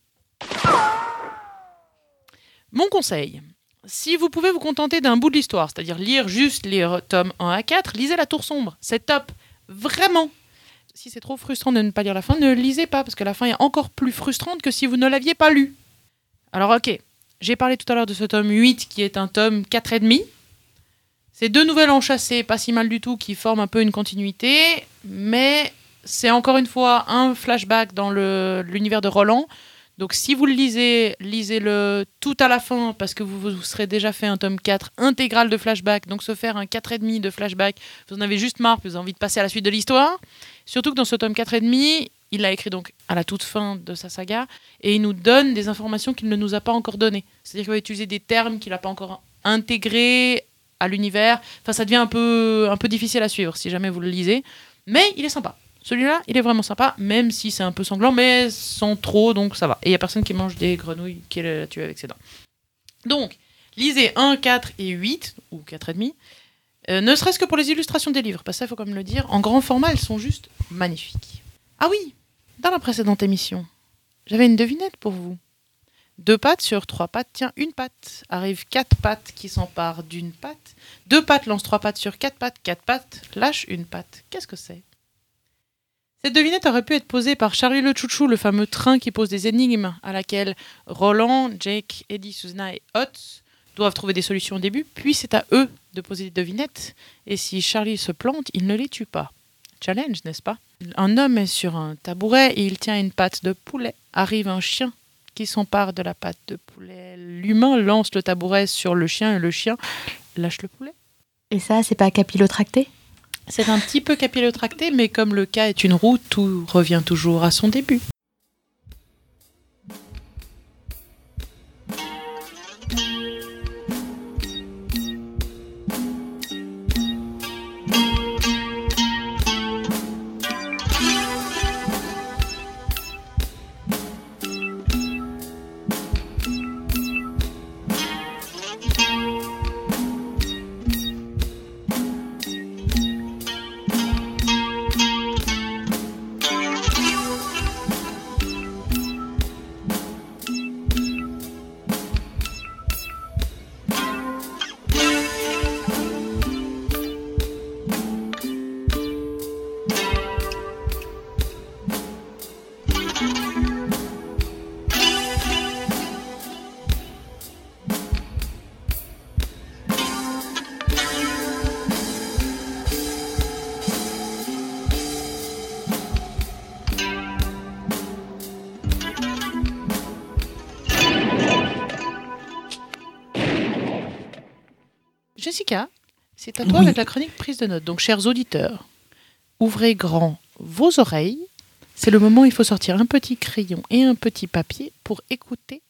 Mon conseil, si vous pouvez vous contenter d'un bout de l'histoire, c'est-à-dire lire juste les tomes 1 à 4, lisez La Tour Sombre. C'est top. Vraiment. Si c'est trop frustrant de ne pas lire la fin, ne lisez pas, parce que la fin est encore plus frustrante que si vous ne l'aviez pas lu. Alors ok, j'ai parlé tout à l'heure de ce tome 8, qui est un tome 4,5. C'est 2 nouvelles enchâssées, pas si mal du tout, qui forment un peu une continuité, mais c'est encore une fois un flashback dans l'univers de Roland. Donc si vous le lisez, lisez-le tout à la fin, parce que vous serez déjà fait un tome 4 intégral de flashback, donc se faire un 4,5 de flashback, vous en avez juste marre, vous avez envie de passer à la suite de l'histoire. Surtout que dans ce tome 4,5, il l'a écrit donc à la toute fin de sa saga, et il nous donne des informations qu'il ne nous a pas encore données. C'est-à-dire qu'il va utiliser des termes qu'il n'a pas encore intégrés à l'univers. Enfin, ça devient un peu difficile à suivre si jamais vous le lisez, mais il est sympa. Celui-là, il est vraiment sympa, même si c'est un peu sanglant, mais sans trop, donc ça va. Et il n'y a personne qui mange des grenouilles qu'il a tuées avec ses dents. Donc, lisez 1, 4 et 8, ou 4,5, ne serait-ce que pour les illustrations des livres, parce que ça, il faut quand même le dire, en grand format, elles sont juste magnifiques. Ah oui, dans la précédente émission, j'avais une devinette pour vous. 2 pattes sur 3 pattes, tiens, une patte. Arrive 4 pattes qui s'emparent d'une patte. 2 pattes lancent 3 pattes sur 4 pattes. 4 pattes lâchent une patte. Qu'est-ce que c'est ? Cette devinette aurait pu être posée par Charlie le Chouchou, le fameux train qui pose des énigmes à laquelle Roland, Jake, Eddie, Susanna et Hot doivent trouver des solutions au début, puis c'est à eux de poser des devinettes. Et si Charlie se plante, il ne les tue pas. Challenge, n'est-ce pas ? Un homme est sur un tabouret et il tient une patte de poulet. Arrive un chien qui s'empare de la patte de poulet. L'humain lance le tabouret sur le chien et le chien lâche le poulet. Et ça, c'est pas capillotracté ? C'est un petit peu capillotracté, mais comme le cas est une roue, tout revient toujours à son début. Jessica, c'est à toi avec la chronique prise de notes. Donc, chers auditeurs, ouvrez grand vos oreilles. C'est le moment où il faut sortir un petit crayon et un petit papier pour écouter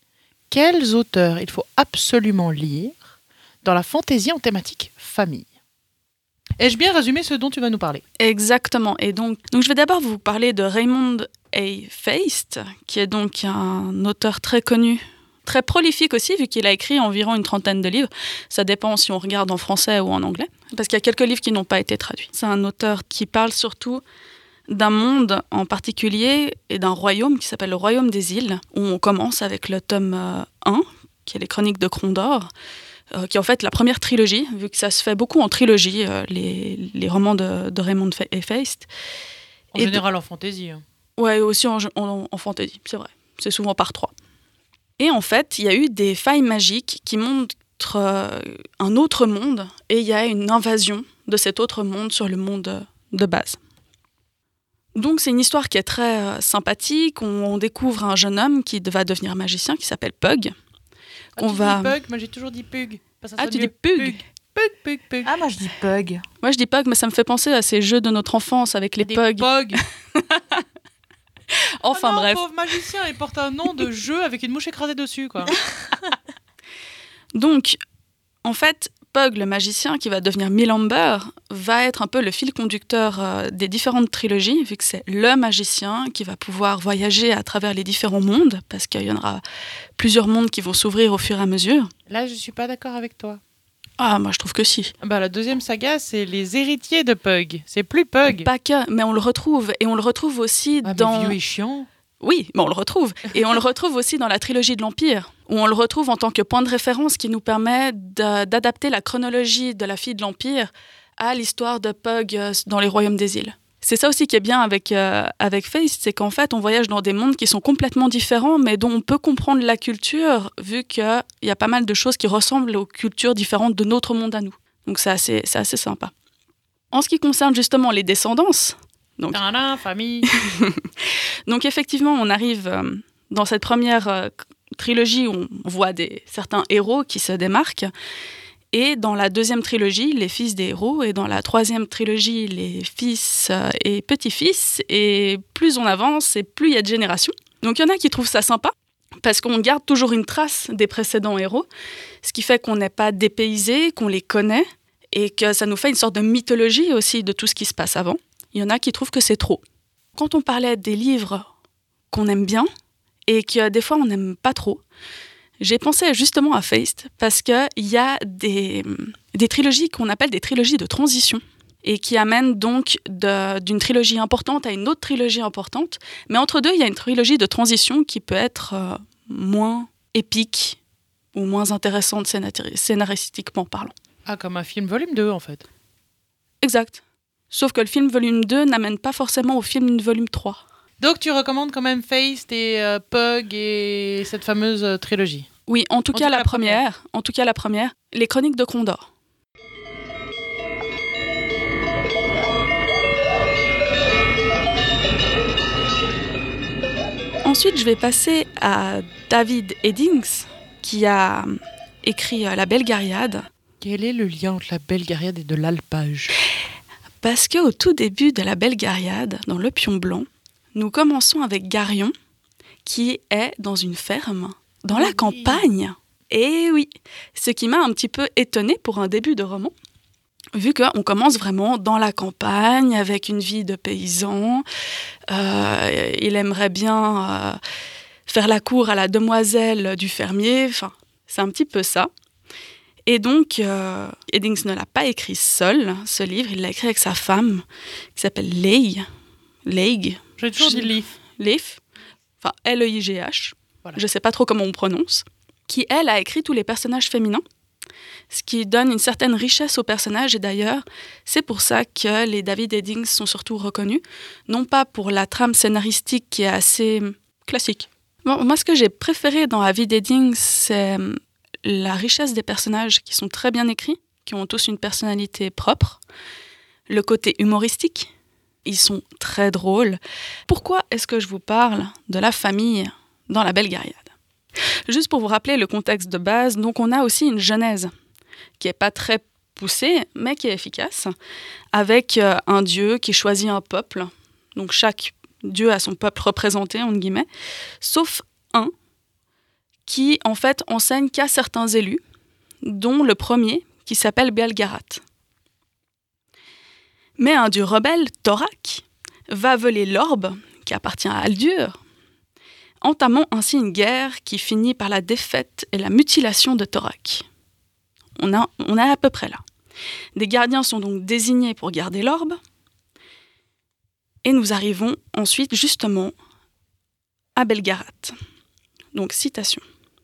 quels auteurs il faut absolument lire dans la fantaisie en thématique famille. Ai-je bien résumé ce dont tu vas nous parler ? Exactement. Et donc je vais d'abord vous parler de Raymond A. Feist, qui est donc un auteur très connu, très prolifique aussi, vu qu'il a écrit environ une 30aine de livres. Ça dépend si on regarde en français ou en anglais, parce qu'il y a quelques livres qui n'ont pas été traduits. C'est un auteur qui parle surtout d'un monde en particulier et d'un royaume qui s'appelle le Royaume des îles, où on commence avec le tome 1, qui est les Chroniques de Crondor, qui est en fait la première trilogie, vu que ça se fait beaucoup en trilogie, les romans de Raymond A. Feist. En général en fantaisie. Hein. Ouais, aussi en fantaisie, c'est vrai. C'est souvent par 3. Et en fait, il y a eu des failles magiques qui montrent un autre monde, et il y a une invasion de cet autre monde sur le monde de base. Donc c'est une histoire qui est très sympathique. On découvre un jeune homme qui va devenir magicien, qui s'appelle Pug. Tu dis Pug, moi j'ai toujours dit Pug. Tu dis Pug. Pug. Ah, moi je dis Pug. Moi je dis Pug, mais ça me fait penser à ces jeux de notre enfance avec les Pugs. Enfin non, bref. Pauvre magicien, il porte un nom de jeu avec une mouche écrasée dessus, quoi. Donc, en fait, Pug, le magicien qui va devenir Milamber, va être un peu le fil conducteur des différentes trilogies, vu que c'est le magicien qui va pouvoir voyager à travers les différents mondes, parce qu'il y en aura plusieurs mondes qui vont s'ouvrir au fur et à mesure. Là, je suis pas d'accord avec toi. Ah, moi je trouve que si. Bah, la deuxième saga, c'est les héritiers de Pug. C'est plus Pug. Pas que, mais on le retrouve. Et on le retrouve aussi dans... Mais vieux et chiant. Oui, mais on le retrouve. Et on le retrouve aussi dans la trilogie de l'Empire, où on le retrouve en tant que point de référence qui nous permet d'adapter la chronologie de la fille de l'Empire à l'histoire de Pug dans les royaumes des îles. C'est ça aussi qui est bien avec Feist, c'est qu'en fait, on voyage dans des mondes qui sont complètement différents, mais dont on peut comprendre la culture, vu qu'il y a pas mal de choses qui ressemblent aux cultures différentes de notre monde à nous. Donc c'est assez sympa. En ce qui concerne justement les descendances... Donc, famille. Donc effectivement, on arrive dans cette première trilogie où on voit certains héros qui se démarquent. Et dans la deuxième trilogie, les fils des héros. Et dans la troisième trilogie, les fils et petits-fils. Et plus on avance, et plus il y a de générations. Donc il y en a qui trouvent ça sympa, parce qu'on garde toujours une trace des précédents héros. Ce qui fait qu'on n'est pas dépaysé, qu'on les connaît. Et que ça nous fait une sorte de mythologie aussi de tout ce qui se passe avant. Il y en a qui trouvent que c'est trop. Quand on parlait des livres qu'on aime bien et que des fois on n'aime pas trop, j'ai pensé justement à Feist parce qu'il y a des trilogies qu'on appelle des trilogies de transition et qui amènent donc d'une trilogie importante à une autre trilogie importante. Mais entre deux, il y a une trilogie de transition qui peut être moins épique ou moins intéressante scénaristiquement parlant. Ah, comme un film volume 2 en fait. Exact. Sauf que le film volume 2 n'amène pas forcément au film volume 3. Donc tu recommandes quand même Feist et Pug et cette fameuse trilogie. Oui, en tout cas la première. En tout cas la première. Les Chroniques de Crondor. Ensuite, je vais passer à David Eddings, qui a écrit La Belgariade. Quel est le lien entre La Belgariade et de l'alpage ? Parce qu'au tout début de La Belgariade, dans Le Pion Blanc, nous commençons avec Garion, qui est dans une ferme, dans la campagne. Et oui, ce qui m'a un petit peu étonnée pour un début de roman, vu qu'on commence vraiment dans la campagne, avec une vie de paysan. Il aimerait bien faire la cour à la demoiselle du fermier, enfin, c'est un petit peu ça. Et donc, Eddings ne l'a pas écrit seul, ce livre. Il l'a écrit avec sa femme, qui s'appelle Leigh. J'ai toujours dit Leif. Leif, enfin Leigh. Voilà. Je ne sais pas trop comment on prononce. Qui, elle, a écrit tous les personnages féminins, ce qui donne une certaine richesse aux personnages. Et d'ailleurs, c'est pour ça que les David Eddings sont surtout reconnus, non pas pour la trame scénaristique qui est assez classique. Bon, moi, ce que j'ai préféré dans David Eddings, c'est la richesse des personnages qui sont très bien écrits, qui ont tous une personnalité propre, le côté humoristique, ils sont très drôles. Pourquoi est-ce que je vous parle de la famille dans La Belgariade ? Juste pour vous rappeler le contexte de base, donc on a aussi une genèse qui n'est pas très poussée, mais qui est efficace, avec un dieu qui choisit un peuple. Donc chaque dieu a son peuple représenté, entre guillemets, sauf un qui en fait enseigne qu'à certains élus, dont le premier qui s'appelle Belgarat. Mais un dieu rebelle, Torak, va voler l'orbe qui appartient à Aldur, entamant ainsi une guerre qui finit par la défaite et la mutilation de Torak. On est à peu près là. Des gardiens sont donc désignés pour garder l'orbe, et nous arrivons ensuite justement à Belgarat. Donc, citation.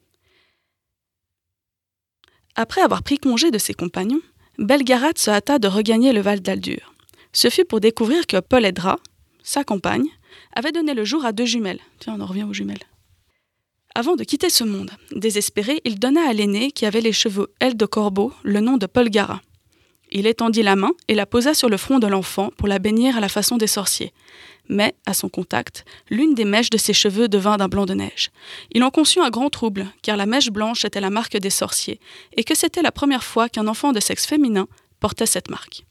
Après avoir pris congé de ses compagnons, Belgarat se hâta de regagner le Val d'Aldur. Ce fut pour découvrir que Poledra, sa compagne, avait donné le jour à 2 jumelles. Tiens, on en revient aux jumelles. Avant de quitter ce monde, désespéré, il donna à l'aîné, qui avait les cheveux ailes de corbeau, le nom de Polgara. Il étendit la main et la posa sur le front de l'enfant pour la bénir à la façon des sorciers. Mais, à son contact, l'une des mèches de ses cheveux devint d'un blanc de neige. Il en conçut un grand trouble, car la mèche blanche était la marque des sorciers, et que c'était la première fois qu'un enfant de sexe féminin portait cette marque.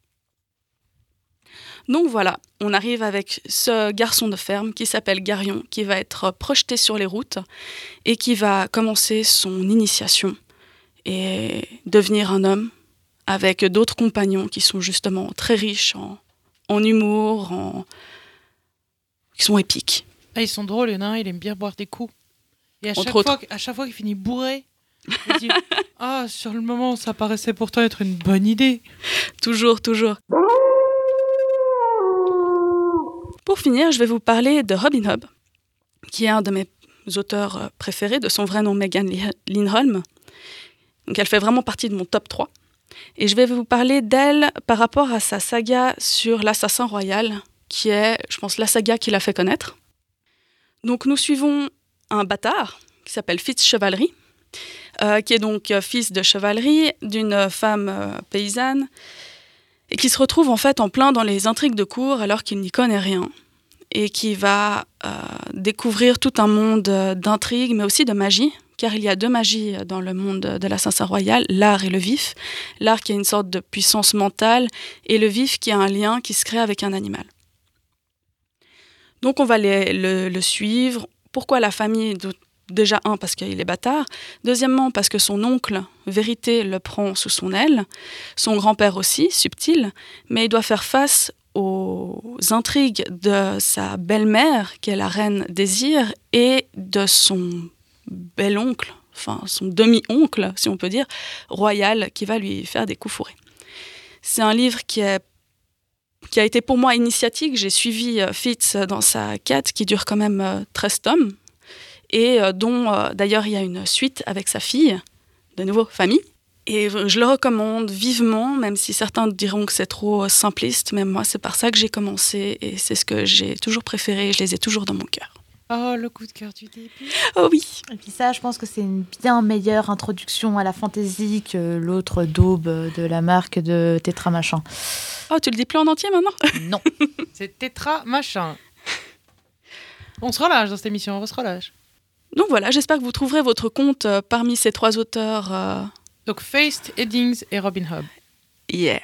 Donc voilà, on arrive avec ce garçon de ferme qui s'appelle Garion, qui va être projeté sur les routes et qui va commencer son initiation et devenir un homme avec d'autres compagnons qui sont justement très riches en humour, qui sont épiques. Ah, ils sont drôles, il y en a un, il aime bien boire des coups. Et à chaque fois qu'il finit bourré, il dit « Ah, sur le moment, ça paraissait pourtant être une bonne idée. » Toujours. Pour finir, je vais vous parler de Robin Hobb, qui est un de mes auteurs préférés, de son vrai nom Megan Lindholm. Donc elle fait vraiment partie de mon top 3. Et je vais vous parler d'elle par rapport à sa saga sur l'assassin royal, qui est, je pense, la saga qui l'a fait connaître. Donc nous suivons un bâtard qui s'appelle Fitz Chevalerie, qui est donc fils de chevalerie d'une femme paysanne, et qui se retrouve en fait en plein dans les intrigues de cour alors qu'il n'y connaît rien, et qui va découvrir tout un monde d'intrigues, mais aussi de magie, car il y a 2 magies dans le monde de l'assassin royal, l'art et le vif. L'art qui a une sorte de puissance mentale, et le vif qui a un lien qui se crée avec un animal. Donc on va le suivre. Pourquoi la famille ? Déjà, parce qu'il est bâtard. Deuxièmement, parce que son oncle, Vérité, le prend sous son aile. Son grand-père aussi, Subtil. Mais il doit faire face aux intrigues de sa belle-mère, qui est la reine Désir, et de son bel-oncle, enfin son demi-oncle, si on peut dire, royal, qui va lui faire des coups fourrés. C'est un livre qui a été pour moi initiatique. J'ai suivi Fitz dans sa quête, qui dure quand même 13 tomes, et dont d'ailleurs il y a une suite avec sa fille, de nouveau famille. Et je le recommande vivement, même si certains diront que c'est trop simpliste, mais moi c'est par ça que j'ai commencé, et c'est ce que j'ai toujours préféré, je les ai toujours dans mon cœur. Oh, le coup de cœur du début. Oh oui. Et puis ça, je pense que c'est une bien meilleure introduction à la fantaisie que l'autre daube de la marque de Tétra Machin. Oh, tu le dis plus en entier maintenant ? Non. C'est Tétra Machin. On se relâche dans cette émission, on se relâche. Donc voilà, j'espère que vous trouverez votre compte parmi ces 3 auteurs. Donc Feist, Eddings et Robin Hobb. Yeah.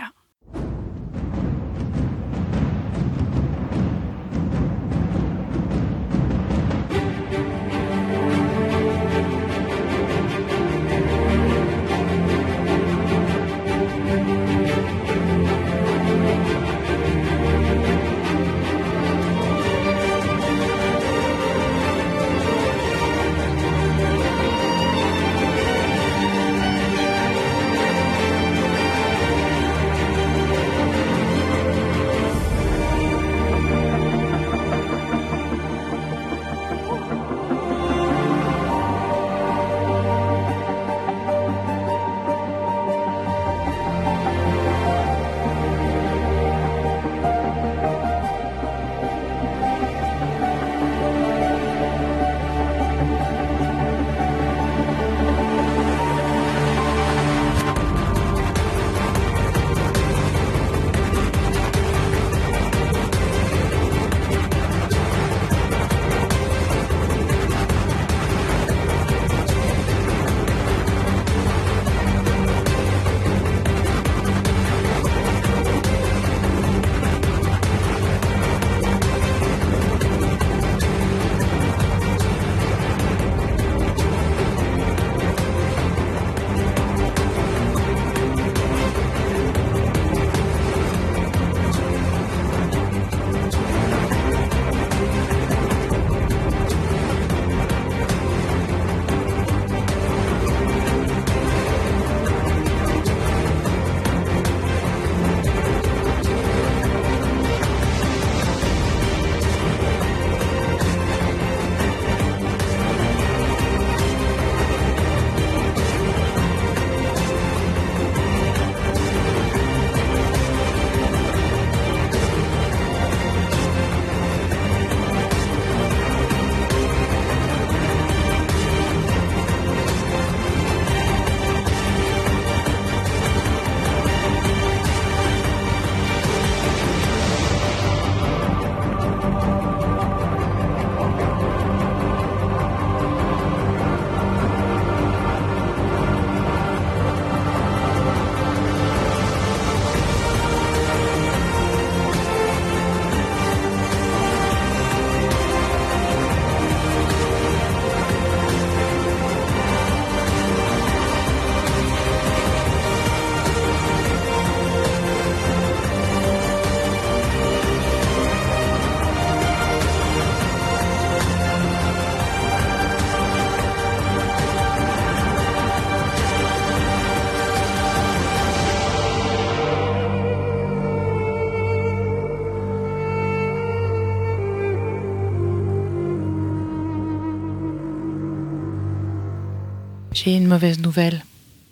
J'ai une mauvaise nouvelle.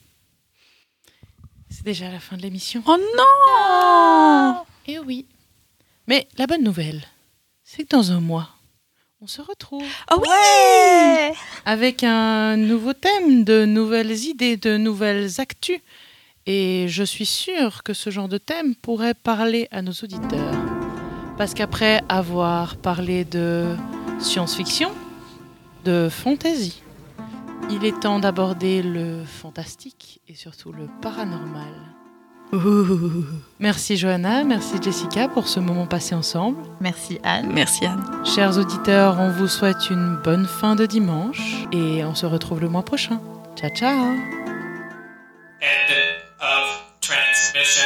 C'est déjà la fin de l'émission. Oh non! Eh oui. Mais la bonne nouvelle, c'est que dans un mois, on se retrouve. Oh oui! Ouais. Avec un nouveau thème, de nouvelles idées, de nouvelles actus. Et je suis sûre que ce genre de thème pourrait parler à nos auditeurs. Parce qu'après avoir parlé de science-fiction, de fantasy, il est temps d'aborder le fantastique et surtout le paranormal. Merci Johanna, merci Jessica pour ce moment passé ensemble. Merci Anne. Merci Anne. Chers auditeurs, on vous souhaite une bonne fin de dimanche et on se retrouve le mois prochain. Ciao ciao! End of transmission.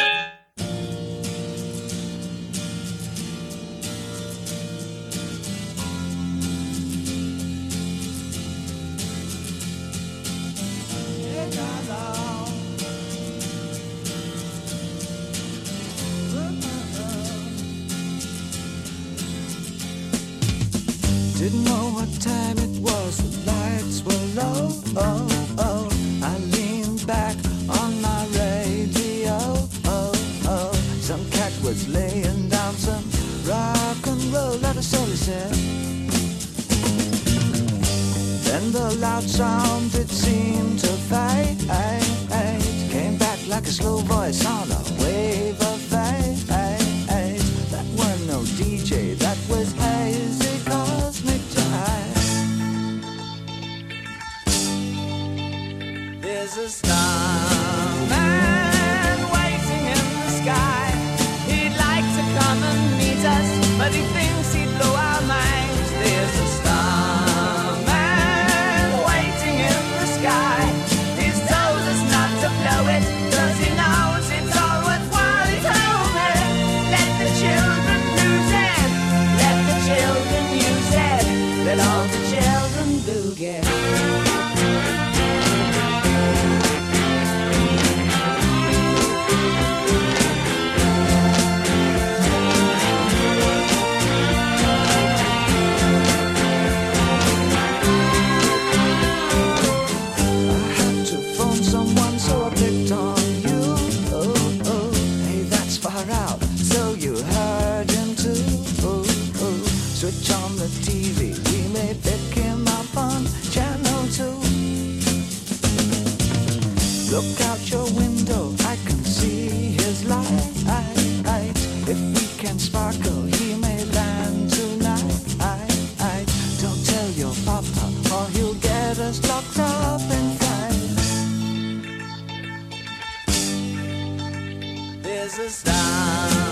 Didn't know what time it was, the lights were low. Oh, oh. I leaned back on my radio. Oh, oh. Some cat was laying down some rock and roll, that is all he said. Then the loud sound, it seemed to fade. Came back like a slow voice on a wave of fade. That weren't no DJ, that was hazy cosmic jive. There's a starman waiting in the sky. He'd like to come and meet us, but he thinks he'd blow our minds. There's a starman waiting in the sky. He's told us not to blow it, 'cause he knows it's all worthwhile. He told me, let the children lose it, let the children use it, let all the children do get. Switch on the TV, we may pick him up on channel 2. Look out your window, I can see his light. If we can sparkle, he may land tonight. Don't tell your papa, or he'll get us locked up in fight. There's a star